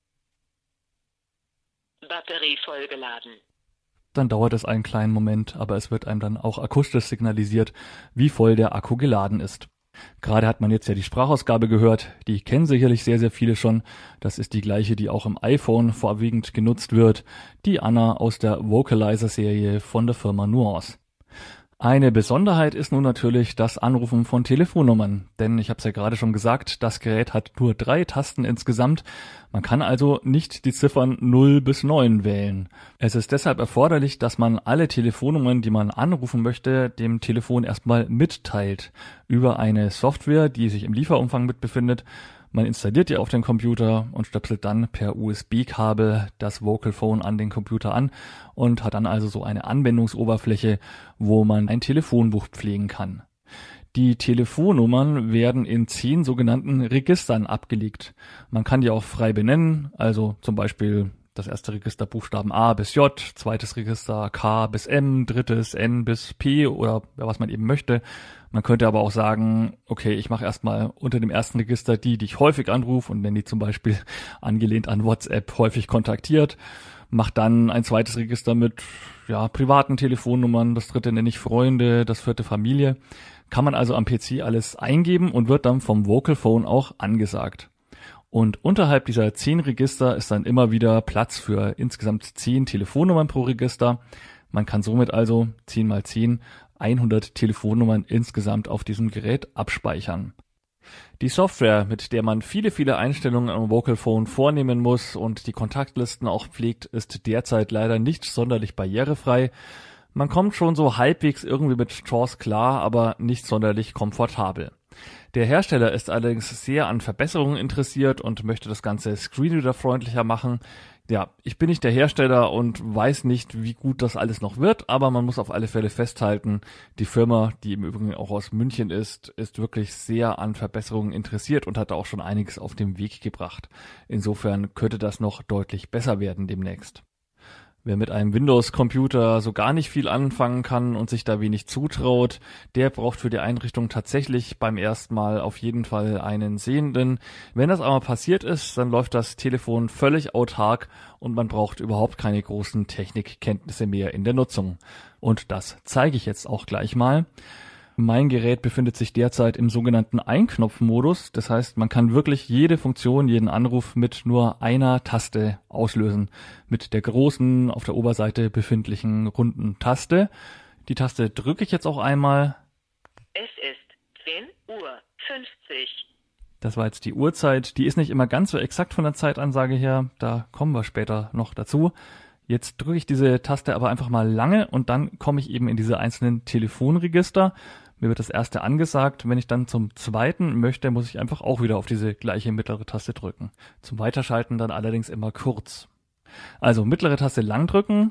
Batterie vollgeladen. Dann dauert es einen kleinen Moment, aber es wird einem dann auch akustisch signalisiert, wie voll der Akku geladen ist. Gerade hat man jetzt ja die Sprachausgabe gehört, die kennen sicherlich sehr, sehr viele schon. Das ist die gleiche, die auch im iPhone vorwiegend genutzt wird, die Anna aus der Vocalizer-Serie von der Firma Nuance. Eine Besonderheit ist nun natürlich das Anrufen von Telefonnummern, denn ich habe es ja gerade schon gesagt, das Gerät hat nur 3 Tasten insgesamt. Man kann also nicht die Ziffern 0 bis 9 wählen. Es ist deshalb erforderlich, dass man alle Telefonnummern, die man anrufen möchte, dem Telefon erstmal mitteilt über eine Software, die sich im Lieferumfang mit befindet. Man installiert die auf den Computer und stöpselt dann per USB-Kabel das Vocalphone an den Computer an und hat dann also so eine Anwendungsoberfläche, wo man ein Telefonbuch pflegen kann. Die Telefonnummern werden in 10 sogenannten Registern abgelegt. Man kann die auch frei benennen, also zum Beispiel das erste Register Buchstaben A bis J, zweites Register K bis M, drittes N bis P oder was man eben möchte. Man könnte aber auch sagen, okay, ich mache erstmal unter dem ersten Register die ich häufig anrufe und nenne die zum Beispiel angelehnt an WhatsApp häufig kontaktiert. Mach dann ein zweites Register mit privaten Telefonnummern, das dritte nenne ich Freunde, das vierte Familie. Kann man also am PC alles eingeben und wird dann vom Vocalphone auch angesagt. Und unterhalb dieser 10 Register ist dann immer wieder Platz für insgesamt 10 Telefonnummern pro Register. Man kann somit also 10 mal 10, 100 Telefonnummern insgesamt auf diesem Gerät abspeichern. Die Software, mit der man viele Einstellungen am Vocalphone vornehmen muss und die Kontaktlisten auch pflegt, ist derzeit leider nicht sonderlich barrierefrei. Man kommt schon so halbwegs irgendwie mit JAWS klar, aber nicht sonderlich komfortabel. Der Hersteller ist allerdings sehr an Verbesserungen interessiert und möchte das Ganze screenreader-freundlicher machen. Ja, ich bin nicht der Hersteller und weiß nicht, wie gut das alles noch wird, aber man muss auf alle Fälle festhalten, die Firma, die im Übrigen auch aus München ist wirklich sehr an Verbesserungen interessiert und hat auch schon einiges auf den Weg gebracht. Insofern könnte das noch deutlich besser werden demnächst. Wer mit einem Windows-Computer so gar nicht viel anfangen kann und sich da wenig zutraut, der braucht für die Einrichtung tatsächlich beim ersten Mal auf jeden Fall einen Sehenden. Wenn das aber passiert ist, dann läuft das Telefon völlig autark und man braucht überhaupt keine großen Technikkenntnisse mehr in der Nutzung. Und das zeige ich jetzt auch gleich mal. Mein Gerät befindet sich derzeit im sogenannten Einknopfmodus. Das heißt, man kann wirklich jede Funktion, jeden Anruf mit nur einer Taste auslösen. Mit der großen, auf der Oberseite befindlichen runden Taste. Die Taste drücke ich jetzt auch einmal. Es ist 10:50 Uhr. Das war jetzt die Uhrzeit. Die ist nicht immer ganz so exakt von der Zeitansage her. Da kommen wir später noch dazu. Jetzt drücke ich diese Taste aber einfach mal lange und dann komme ich eben in diese einzelnen Telefonregister. Mir wird das erste angesagt. Wenn ich dann zum zweiten möchte, muss ich einfach auch wieder auf diese gleiche mittlere Taste drücken. Zum Weiterschalten dann allerdings immer kurz. Also mittlere Taste lang drücken.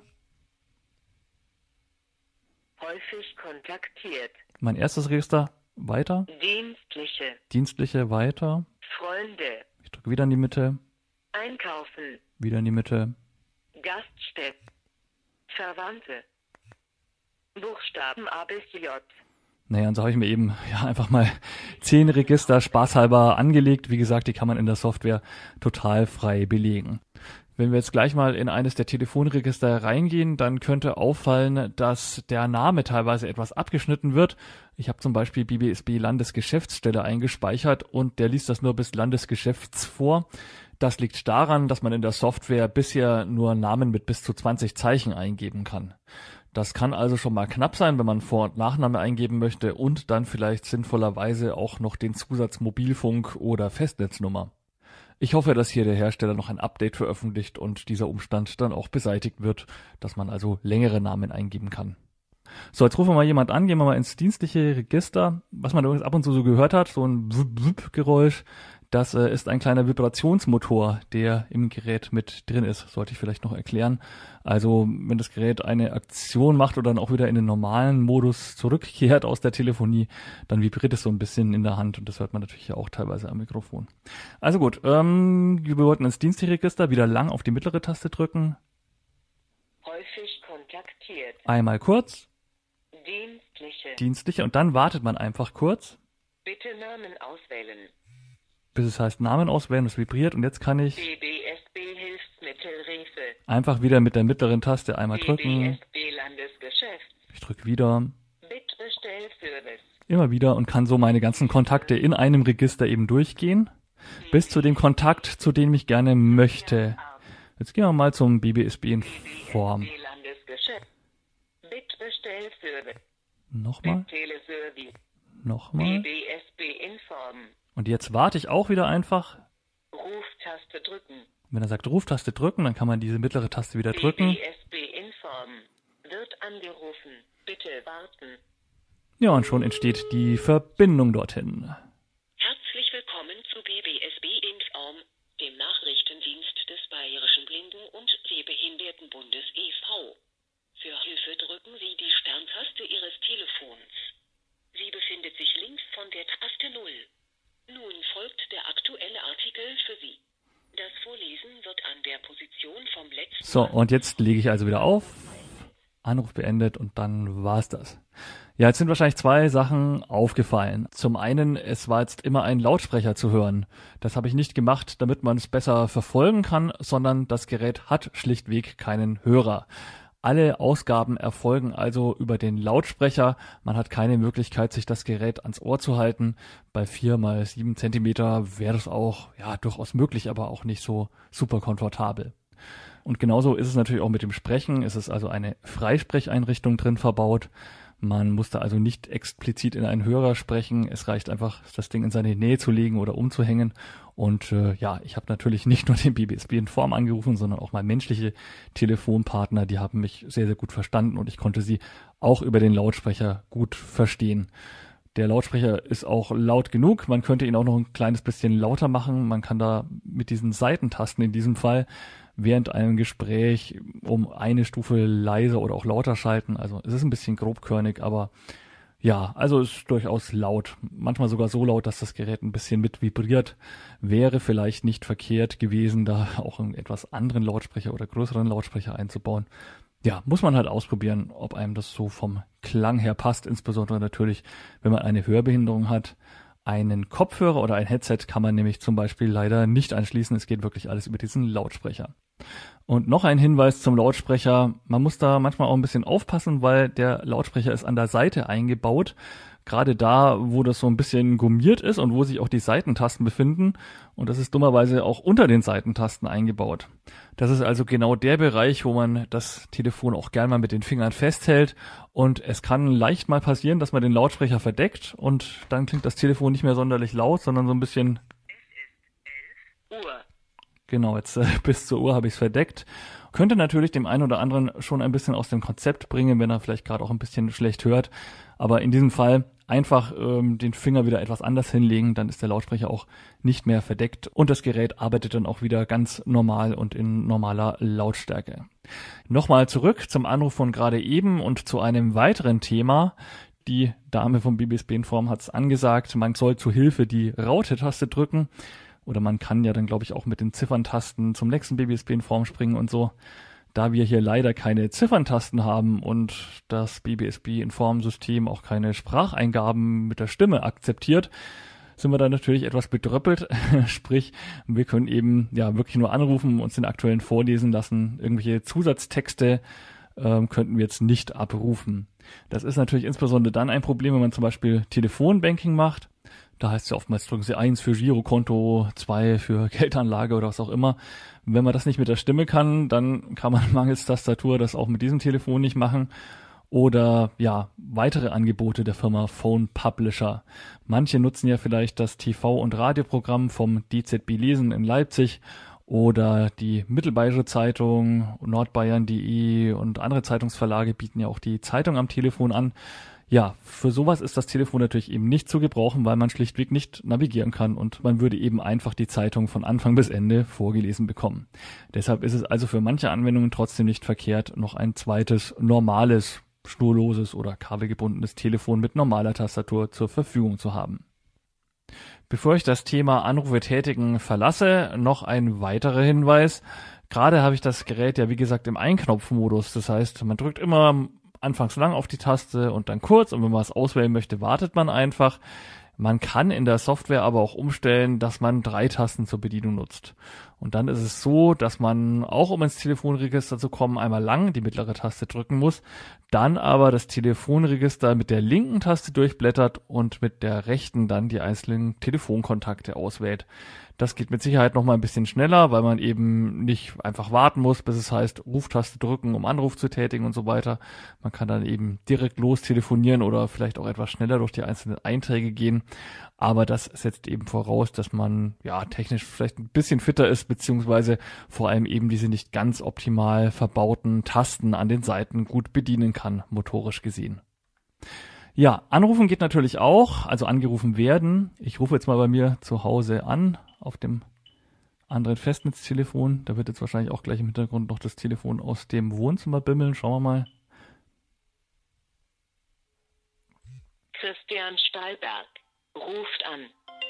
Häufig kontaktiert. Mein erstes Register, weiter. Dienstliche, weiter. Freunde. Ich drücke wieder in die Mitte. Einkaufen. Wieder in die Mitte. Gaststätten. Verwandte. Buchstaben A bis J. Naja, und so habe ich mir eben einfach mal 10 Register spaßhalber angelegt. Wie gesagt, die kann man in der Software total frei belegen. Wenn wir jetzt gleich mal in eines der Telefonregister reingehen, dann könnte auffallen, dass der Name teilweise etwas abgeschnitten wird. Ich habe zum Beispiel BBSB Landesgeschäftsstelle eingespeichert und der liest das nur bis Landesgeschäfts vor. Das liegt daran, dass man in der Software bisher nur Namen mit bis zu 20 Zeichen eingeben kann. Das kann also schon mal knapp sein, wenn man Vor- und Nachname eingeben möchte und dann vielleicht sinnvollerweise auch noch den Zusatz Mobilfunk oder Festnetznummer. Ich hoffe, dass hier der Hersteller noch ein Update veröffentlicht und dieser Umstand dann auch beseitigt wird, dass man also längere Namen eingeben kann. So, jetzt rufen wir mal jemand an, gehen wir mal ins dienstliche Register. Was man übrigens ab und zu so gehört hat, so ein Wupp-Wupp-Geräusch, das ist ein kleiner Vibrationsmotor, der im Gerät mit drin ist. Sollte ich vielleicht noch erklären. Also, wenn das Gerät eine Aktion macht oder dann auch wieder in den normalen Modus zurückkehrt aus der Telefonie, dann vibriert es so ein bisschen in der Hand und das hört man natürlich auch teilweise am Mikrofon. Also gut, wir wollten ins Dienstregister wieder lang auf die mittlere Taste drücken. Häufig kontaktiert. Einmal kurz. Dienstliche. Und dann wartet man einfach kurz. Bitte Namen auswählen. Bis es heißt Namen auswählen, es vibriert und jetzt kann ich BBSB Hilfsmittelhilfe. einfach wieder mit der mittleren Taste einmal drücken. BBSB Landesgeschäft. Ich drücke wieder. Bittbestellservice. Immer wieder und kann so meine ganzen Kontakte in einem Register eben durchgehen. Bis zu dem Kontakt, zu dem ich gerne möchte. Jetzt gehen wir mal zum BBSB Inform. BBSB Landesgeschäft. Bittbestellservice. Nochmal. Bitteleservice. Nochmal. BBSB Inform. Und jetzt warte ich auch wieder einfach. Ruftaste drücken. Wenn er sagt Ruftaste drücken, dann kann man diese mittlere Taste wieder drücken. BBSB Inform. Wird angerufen. Bitte warten. Ja, und schon entsteht die Verbindung dorthin. Herzlich willkommen zu BBSB Inform, dem Nachrichtendienst des Bayerischen Blinden- und Sehbehindertenbundes e.V. Für Hilfe drücken Sie die Sterntaste Ihres Telefons. Sie befindet sich links von der Taste 0. Nun folgt der aktuelle Artikel für Sie. Das Vorlesen wird an der Position vom letzten... So, und jetzt lege ich also wieder auf. Anruf beendet und dann war's das. Ja, jetzt sind wahrscheinlich 2 Sachen aufgefallen. Zum einen, es war jetzt immer ein Lautsprecher zu hören. Das habe ich nicht gemacht, damit man es besser verfolgen kann, sondern das Gerät hat schlichtweg keinen Hörer. Alle Ausgaben erfolgen also über den Lautsprecher. Man hat keine Möglichkeit, sich das Gerät ans Ohr zu halten. Bei 4x7 Zentimeter wäre das auch durchaus möglich, aber auch nicht so super komfortabel. Und genauso ist es natürlich auch mit dem Sprechen. Es ist also eine Freisprecheinrichtung drin verbaut. Man muss da also nicht explizit in einen Hörer sprechen. Es reicht einfach, das Ding in seine Nähe zu legen oder umzuhängen. Und ich habe natürlich nicht nur den BBSB Inform angerufen, sondern auch mal menschliche Telefonpartner. Die haben mich sehr, sehr gut verstanden und ich konnte sie auch über den Lautsprecher gut verstehen. Der Lautsprecher ist auch laut genug. Man könnte ihn auch noch ein kleines bisschen lauter machen. Man kann da mit diesen Seitentasten in diesem Fall während einem Gespräch um eine Stufe leiser oder auch lauter schalten. Also es ist ein bisschen grobkörnig, aber ja, also ist durchaus laut. Manchmal sogar so laut, dass das Gerät ein bisschen mit vibriert. Wäre vielleicht nicht verkehrt gewesen, da auch einen etwas anderen Lautsprecher oder größeren Lautsprecher einzubauen. Ja, muss man halt ausprobieren, ob einem das so vom Klang her passt. Insbesondere natürlich, wenn man eine Hörbehinderung hat. Einen Kopfhörer oder ein Headset kann man nämlich zum Beispiel leider nicht anschließen. Es geht wirklich alles über diesen Lautsprecher. Und noch ein Hinweis zum Lautsprecher. Man muss da manchmal auch ein bisschen aufpassen, weil der Lautsprecher ist an der Seite eingebaut. Gerade da, wo das so ein bisschen gummiert ist und wo sich auch die Seitentasten befinden. Und das ist dummerweise auch unter den Seitentasten eingebaut. Das ist also genau der Bereich, wo man das Telefon auch gern mal mit den Fingern festhält. Und es kann leicht mal passieren, dass man den Lautsprecher verdeckt und dann klingt das Telefon nicht mehr sonderlich laut, sondern so ein bisschen... Es ist 11 Uhr. Genau, jetzt bis zur Uhr habe ich es verdeckt. Könnte natürlich dem einen oder anderen schon ein bisschen aus dem Konzept bringen, wenn er vielleicht gerade auch ein bisschen schlecht hört. Aber in diesem Fall einfach den Finger wieder etwas anders hinlegen, dann ist der Lautsprecher auch nicht mehr verdeckt und das Gerät arbeitet dann auch wieder ganz normal und in normaler Lautstärke. Nochmal zurück zum Anruf von gerade eben und zu einem weiteren Thema. Die Dame vom BBSB Inform hat es angesagt, man soll zu Hilfe die Raute-Taste drücken. Oder man kann ja dann, glaube ich, auch mit den Zifferntasten zum nächsten BBSB Inform springen und so. Da wir hier leider keine Zifferntasten haben und das BBSB Inform System auch keine Spracheingaben mit der Stimme akzeptiert, sind wir da natürlich etwas bedröppelt. Sprich, wir können eben ja wirklich nur anrufen, uns den aktuellen vorlesen lassen. Irgendwelche Zusatztexte könnten wir jetzt nicht abrufen. Das ist natürlich insbesondere dann ein Problem, wenn man zum Beispiel Telefonbanking macht. Da heißt es ja oftmals, drücken Sie 1 für Girokonto, 2 für Geldanlage oder was auch immer. Wenn man das nicht mit der Stimme kann, dann kann man mangels Tastatur das auch mit diesem Telefon nicht machen. Oder ja, weitere Angebote der Firma Phone Publisher. Manche nutzen ja vielleicht das TV- und Radioprogramm vom DZB Lesen in Leipzig oder die Mittelbayerische Zeitung, nordbayern.de und andere Zeitungsverlage bieten ja auch die Zeitung am Telefon an. Ja, für sowas ist das Telefon natürlich eben nicht zu gebrauchen, weil man schlichtweg nicht navigieren kann und man würde eben einfach die Zeitung von Anfang bis Ende vorgelesen bekommen. Deshalb ist es also für manche Anwendungen trotzdem nicht verkehrt, noch ein zweites normales, schnurloses oder kabelgebundenes Telefon mit normaler Tastatur zur Verfügung zu haben. Bevor ich das Thema Anrufe tätigen verlasse, noch ein weiterer Hinweis. Gerade habe ich das Gerät ja wie gesagt im Einknopfmodus, das heißt, man drückt immer anfangs lang auf die Taste und dann kurz und wenn man es auswählen möchte, wartet man einfach. Man kann in der Software aber auch umstellen, dass man 3 Tasten zur Bedienung nutzt. Und dann ist es so, dass man auch, um ins Telefonregister zu kommen, einmal lang die mittlere Taste drücken muss, dann aber das Telefonregister mit der linken Taste durchblättert und mit der rechten dann die einzelnen Telefonkontakte auswählt. Das geht mit Sicherheit noch mal ein bisschen schneller, weil man eben nicht einfach warten muss, bis es heißt, Ruftaste drücken, um Anruf zu tätigen und so weiter. Man kann dann eben direkt los telefonieren oder vielleicht auch etwas schneller durch die einzelnen Einträge gehen. Aber das setzt eben voraus, dass man ja technisch vielleicht ein bisschen fitter ist, beziehungsweise vor allem eben diese nicht ganz optimal verbauten Tasten an den Seiten gut bedienen kann, motorisch gesehen. Ja, anrufen geht natürlich auch, also angerufen werden. Ich rufe jetzt mal bei mir zu Hause an, auf dem anderen Festnetztelefon. Da wird jetzt wahrscheinlich auch gleich im Hintergrund noch das Telefon aus dem Wohnzimmer bimmeln. Schauen wir mal. Christian Stahlberg ruft an.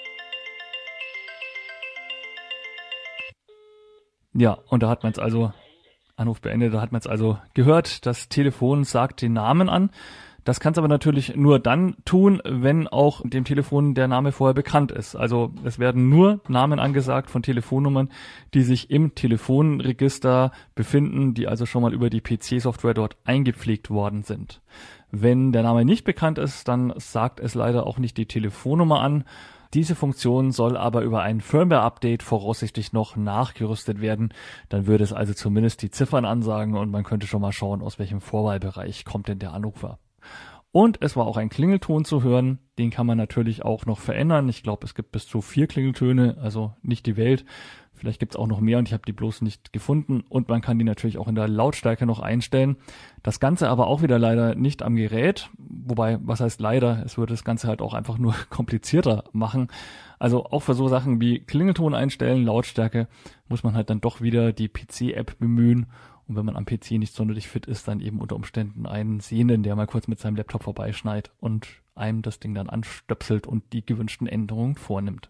Ja, und da hat man es also, Anruf beendet, da hat man es also gehört. Das Telefon sagt den Namen an. Das kann es aber natürlich nur dann tun, wenn auch dem Telefon der Name vorher bekannt ist. Also es werden nur Namen angesagt von Telefonnummern, die sich im Telefonregister befinden, die also schon mal über die PC-Software dort eingepflegt worden sind. Wenn der Name nicht bekannt ist, dann sagt es leider auch nicht die Telefonnummer an. Diese Funktion soll aber über ein Firmware-Update voraussichtlich noch nachgerüstet werden. Dann würde es also zumindest die Ziffern ansagen und man könnte schon mal schauen, aus welchem Vorwahlbereich kommt denn der Anrufer. Und es war auch ein Klingelton zu hören, den kann man natürlich auch noch verändern. Ich glaube, es gibt bis zu 4 Klingeltöne, also nicht die Welt. Vielleicht gibt es auch noch mehr und ich habe die bloß nicht gefunden. Und man kann die natürlich auch in der Lautstärke noch einstellen. Das Ganze aber auch wieder leider nicht am Gerät. Wobei, was heißt leider? Es würde das Ganze halt auch einfach nur komplizierter machen. Also auch für so Sachen wie Klingelton einstellen, Lautstärke, muss man halt dann doch wieder die PC-App bemühen. Und wenn man am PC nicht sonderlich fit ist, dann eben unter Umständen einen Sehenden, der mal kurz mit seinem Laptop vorbeischneit und einem das Ding dann anstöpselt und die gewünschten Änderungen vornimmt.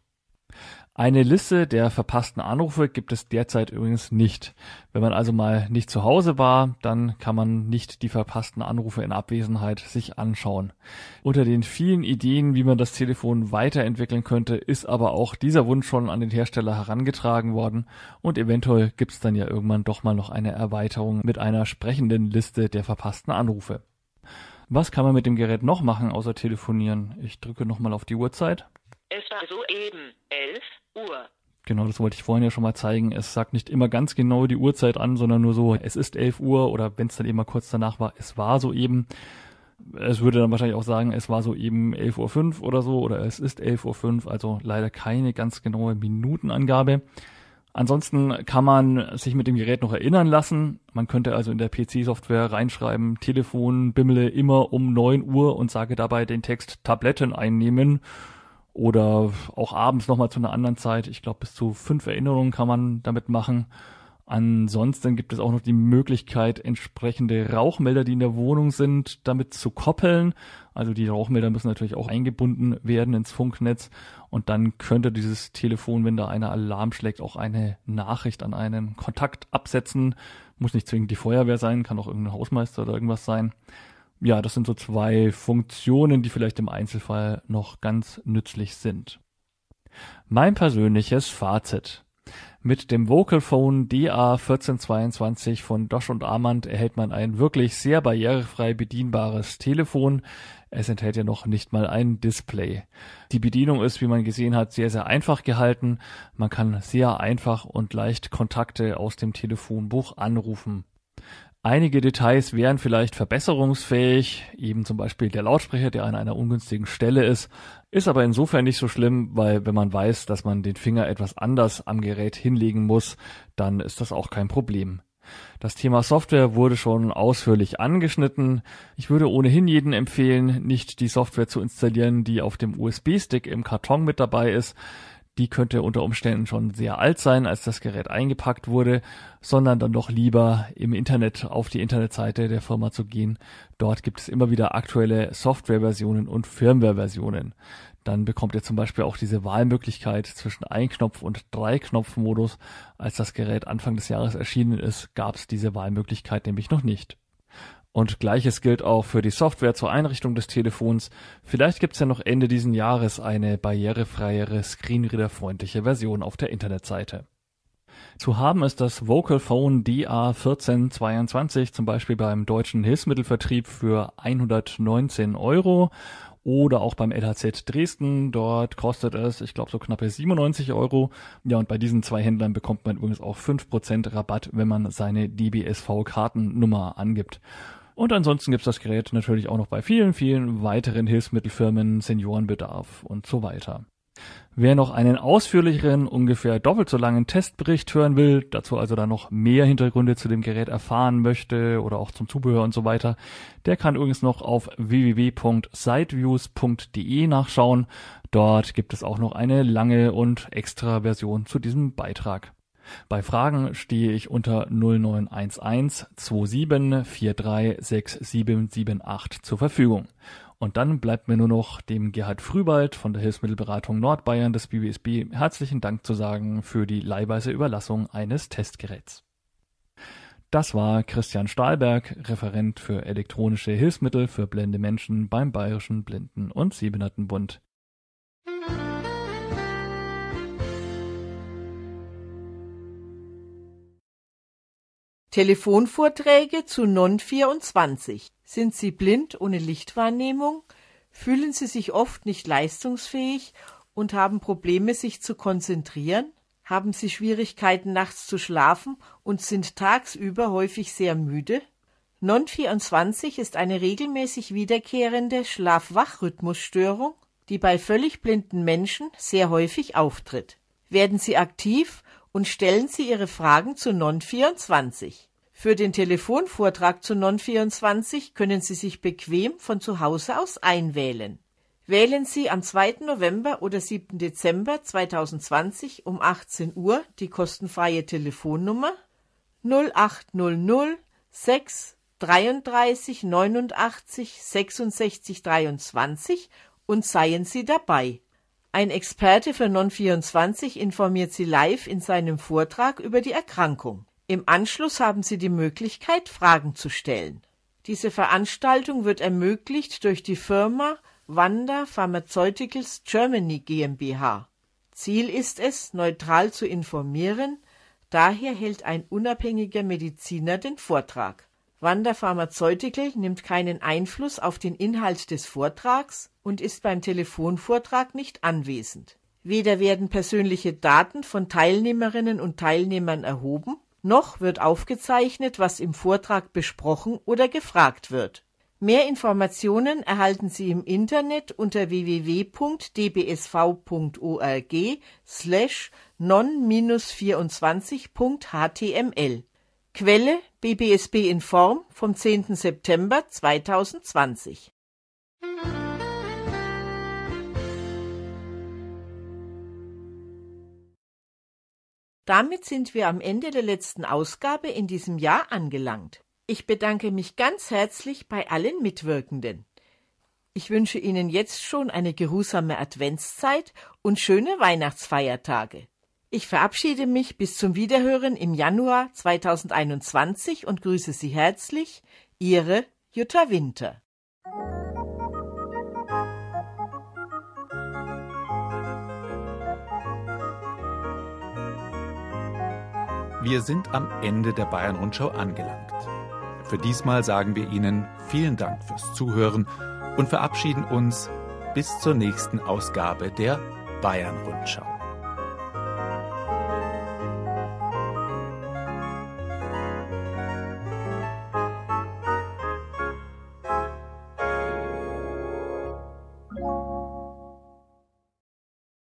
Eine Liste der verpassten Anrufe gibt es derzeit übrigens nicht. Wenn man also mal nicht zu Hause war, dann kann man nicht die verpassten Anrufe in Abwesenheit sich anschauen. Unter den vielen Ideen, wie man das Telefon weiterentwickeln könnte, ist aber auch dieser Wunsch schon an den Hersteller herangetragen worden und eventuell gibt es dann ja irgendwann doch mal noch eine Erweiterung mit einer sprechenden Liste der verpassten Anrufe. Was kann man mit dem Gerät noch machen, außer telefonieren? Ich drücke nochmal auf die Uhrzeit. Es war soeben 11 Uhr. Genau, das wollte ich vorhin ja schon mal zeigen. Es sagt nicht immer ganz genau die Uhrzeit an, sondern nur so, es ist 11 Uhr oder wenn es dann eben mal kurz danach war, es war soeben. Es würde dann wahrscheinlich auch sagen, es war soeben 11:05 Uhr oder so oder es ist 11:05 Uhr, also leider keine ganz genaue Minutenangabe. Ansonsten kann man sich mit dem Gerät noch erinnern lassen. Man könnte also in der PC-Software reinschreiben, Telefon bimmele immer um 9 Uhr und sage dabei den Text Tabletten einnehmen. Oder auch abends nochmal zu einer anderen Zeit. Ich glaube, bis zu 5 Erinnerungen kann man damit machen. Ansonsten gibt es auch noch die Möglichkeit, entsprechende Rauchmelder, die in der Wohnung sind, damit zu koppeln. Also die Rauchmelder müssen natürlich auch eingebunden werden ins Funknetz. Und dann könnte dieses Telefon, wenn da einer Alarm schlägt, auch eine Nachricht an einen Kontakt absetzen. Muss nicht zwingend die Feuerwehr sein, kann auch irgendein Hausmeister oder irgendwas sein. Ja, das sind so 2 Funktionen, die vielleicht im Einzelfall noch ganz nützlich sind. Mein persönliches Fazit. Mit dem Vocalphone DA1422 von Dosch und Amand erhält man ein wirklich sehr barrierefrei bedienbares Telefon. Es enthält ja noch nicht mal ein Display. Die Bedienung ist, wie man gesehen hat, sehr, sehr einfach gehalten. Man kann sehr einfach und leicht Kontakte aus dem Telefonbuch anrufen. Einige Details wären vielleicht verbesserungsfähig, eben zum Beispiel der Lautsprecher, der an einer ungünstigen Stelle ist aber insofern nicht so schlimm, weil wenn man weiß, dass man den Finger etwas anders am Gerät hinlegen muss, dann ist das auch kein Problem. Das Thema Software wurde schon ausführlich angeschnitten. Ich würde ohnehin jedem empfehlen, nicht die Software zu installieren, die auf dem USB-Stick im Karton mit dabei ist. Die könnte unter Umständen schon sehr alt sein, als das Gerät eingepackt wurde, sondern dann doch lieber im Internet auf die Internetseite der Firma zu gehen. Dort gibt es immer wieder aktuelle Softwareversionen und Firmwareversionen. Dann bekommt ihr zum Beispiel auch diese Wahlmöglichkeit zwischen Ein-Knopf- und Drei-Knopf-Modus. Als das Gerät Anfang des Jahres erschienen ist, gab es diese Wahlmöglichkeit nämlich noch nicht. Und Gleiches gilt auch für die Software zur Einrichtung des Telefons. Vielleicht gibt's ja noch Ende diesen Jahres eine barrierefreiere, screenreader-freundliche Version auf der Internetseite. Zu haben ist das Vocalphone DA1422 zum Beispiel beim Deutschen Hilfsmittelvertrieb für 119 € oder auch beim LHZ Dresden. Dort kostet es, ich glaube, so knappe 97 €. Ja, und bei diesen 2 Händlern bekommt man übrigens auch 5% Rabatt, wenn man seine DBSV-Kartennummer angibt. Und ansonsten gibt's das Gerät natürlich auch noch bei vielen, vielen weiteren Hilfsmittelfirmen, Seniorenbedarf und so weiter. Wer noch einen ausführlicheren, ungefähr doppelt so langen Testbericht hören will, dazu also dann noch mehr Hintergründe zu dem Gerät erfahren möchte oder auch zum Zubehör und so weiter, der kann übrigens noch auf www.sideviews.de nachschauen. Dort gibt es auch noch eine lange und extra Version zu diesem Beitrag. Bei Fragen stehe ich unter 0911 27 43 6778 zur Verfügung. Und dann bleibt mir nur noch dem Gerhard Frühbald von der Hilfsmittelberatung Nordbayern des BBSB herzlichen Dank zu sagen für die leihweise Überlassung eines Testgeräts. Das war Christian Stahlberg, Referent für elektronische Hilfsmittel für blinde Menschen beim Bayerischen Blinden- und Sehbehindertenbund. Telefonvorträge zu Non-24. Sind Sie blind ohne Lichtwahrnehmung? Fühlen Sie sich oft nicht leistungsfähig und haben Probleme, sich zu konzentrieren? Haben Sie Schwierigkeiten, nachts zu schlafen und sind tagsüber häufig sehr müde? Non-24 ist eine regelmäßig wiederkehrende Schlaf-Wach-Rhythmusstörung, die bei völlig blinden Menschen sehr häufig auftritt. Werden Sie aktiv und stellen Sie Ihre Fragen zu Non-24. Für den Telefonvortrag zu Non-24 können Sie sich bequem von zu Hause aus einwählen. Wählen Sie am 2. November oder 7. Dezember 2020 um 18 Uhr die kostenfreie Telefonnummer 0800 6 33 89 66 23 und seien Sie dabei. Ein Experte für Non-24 informiert Sie live in seinem Vortrag über die Erkrankung. Im Anschluss haben Sie die Möglichkeit, Fragen zu stellen. Diese Veranstaltung wird ermöglicht durch die Firma Vanda Pharmaceuticals Germany GmbH. Ziel ist es, neutral zu informieren, daher hält ein unabhängiger Mediziner den Vortrag. Vanda Pharmaceutical nimmt keinen Einfluss auf den Inhalt des Vortrags und ist beim Telefonvortrag nicht anwesend. Weder werden persönliche Daten von Teilnehmerinnen und Teilnehmern erhoben, noch wird aufgezeichnet, was im Vortrag besprochen oder gefragt wird. Mehr Informationen erhalten Sie im Internet unter www.dbsv.org/non-24.html. Quelle BBSB Inform vom 10. September 2020. Damit sind wir am Ende der letzten Ausgabe in diesem Jahr angelangt. Ich bedanke mich ganz herzlich bei allen Mitwirkenden. Ich wünsche Ihnen jetzt schon eine geruhsame Adventszeit und schöne Weihnachtsfeiertage. Ich verabschiede mich bis zum Wiederhören im Januar 2021 und grüße Sie herzlich, Ihre Jutta Winter. Wir sind am Ende der Bayern-Rundschau angelangt. Für diesmal sagen wir Ihnen vielen Dank fürs Zuhören und verabschieden uns bis zur nächsten Ausgabe der Bayern-Rundschau.